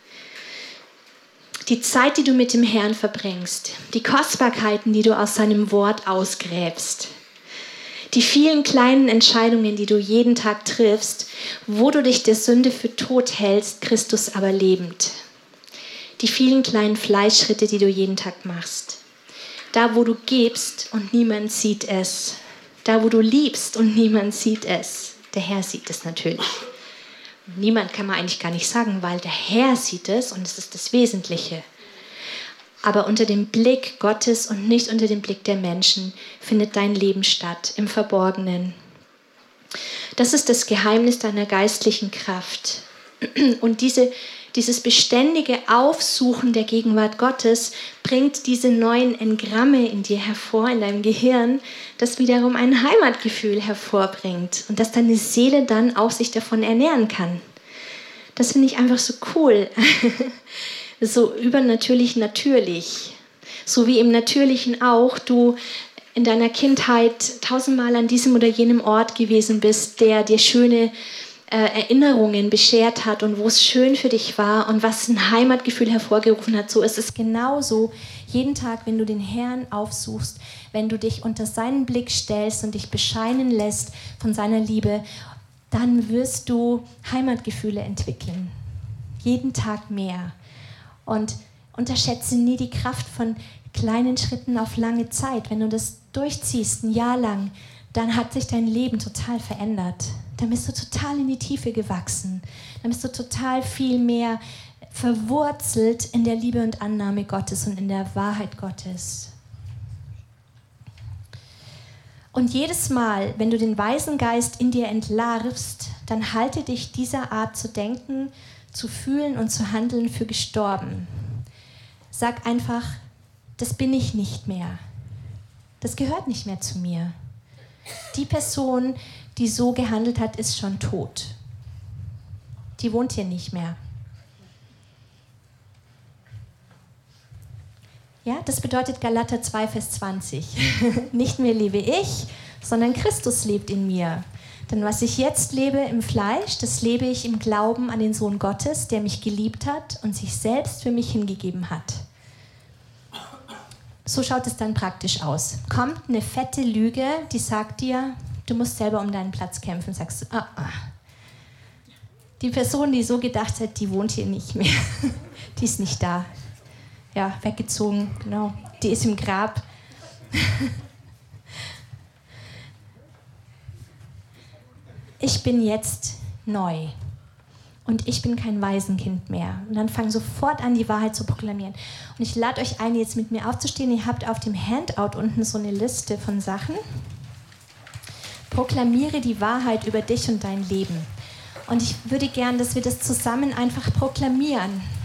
Die Zeit, die du mit dem Herrn verbringst, die Kostbarkeiten, die du aus seinem Wort ausgräbst, die vielen kleinen Entscheidungen, die du jeden Tag triffst, wo du dich der Sünde für tot hältst, Christus aber lebend. Die vielen kleinen Fleißschritte, die du jeden Tag machst. Da, wo du gibst und niemand sieht es. Da, wo du liebst und niemand sieht es. Der Herr sieht es natürlich. Niemand kann man eigentlich gar nicht sagen, weil der Herr sieht es und es ist das Wesentliche. Aber unter dem Blick Gottes und nicht unter dem Blick der Menschen findet dein Leben statt, im Verborgenen. Das ist das Geheimnis deiner geistlichen Kraft. Und dieses beständige Aufsuchen der Gegenwart Gottes bringt diese neuen Engramme in dir hervor, in deinem Gehirn, das wiederum ein Heimatgefühl hervorbringt und dass deine Seele dann auch sich davon ernähren kann. Das finde ich einfach so cool. So übernatürlich natürlich. So wie im Natürlichen auch du in deiner Kindheit 1000-mal an diesem oder jenem Ort gewesen bist, der dir schöne Erinnerungen beschert hat und wo es schön für dich war und was ein Heimatgefühl hervorgerufen hat. So ist es genauso jeden Tag, wenn du den Herrn aufsuchst, wenn du dich unter seinen Blick stellst und dich bescheinen lässt von seiner Liebe, dann wirst du Heimatgefühle entwickeln. Jeden Tag mehr. Und unterschätze nie die Kraft von kleinen Schritten auf lange Zeit. Wenn du das durchziehst, ein Jahr lang, dann hat sich dein Leben total verändert. Dann bist du total in die Tiefe gewachsen. Dann bist du total viel mehr verwurzelt in der Liebe und Annahme Gottes und in der Wahrheit Gottes. Und jedes Mal, wenn du den weisen Geist in dir entlarvst, dann halte dich dieser Art zu denken, zu fühlen und zu handeln für gestorben. Sag einfach, das bin ich nicht mehr. Das gehört nicht mehr zu mir. Die Person, die so gehandelt hat, ist schon tot. Die wohnt hier nicht mehr. Ja, das bedeutet Galater 2, Vers 20. Nicht mehr lebe ich, sondern Christus lebt in mir. Denn was ich jetzt lebe im Fleisch, das lebe ich im Glauben an den Sohn Gottes, der mich geliebt hat und sich selbst für mich hingegeben hat. So schaut es dann praktisch aus. Kommt eine fette Lüge, die sagt dir, du musst selber um deinen Platz kämpfen. Sagst du, Die Person, die so gedacht hat, die wohnt hier nicht mehr. Die ist nicht da. weggezogen, genau. Die ist im Grab. Ich bin jetzt neu. Und ich bin kein Waisenkind mehr. Und dann fang sofort an, die Wahrheit zu proklamieren. Und ich lade euch ein, jetzt mit mir aufzustehen. Ihr habt auf dem Handout unten so eine Liste von Sachen. Proklamiere die Wahrheit über dich und dein Leben. Und ich würde gern, dass wir das zusammen einfach proklamieren.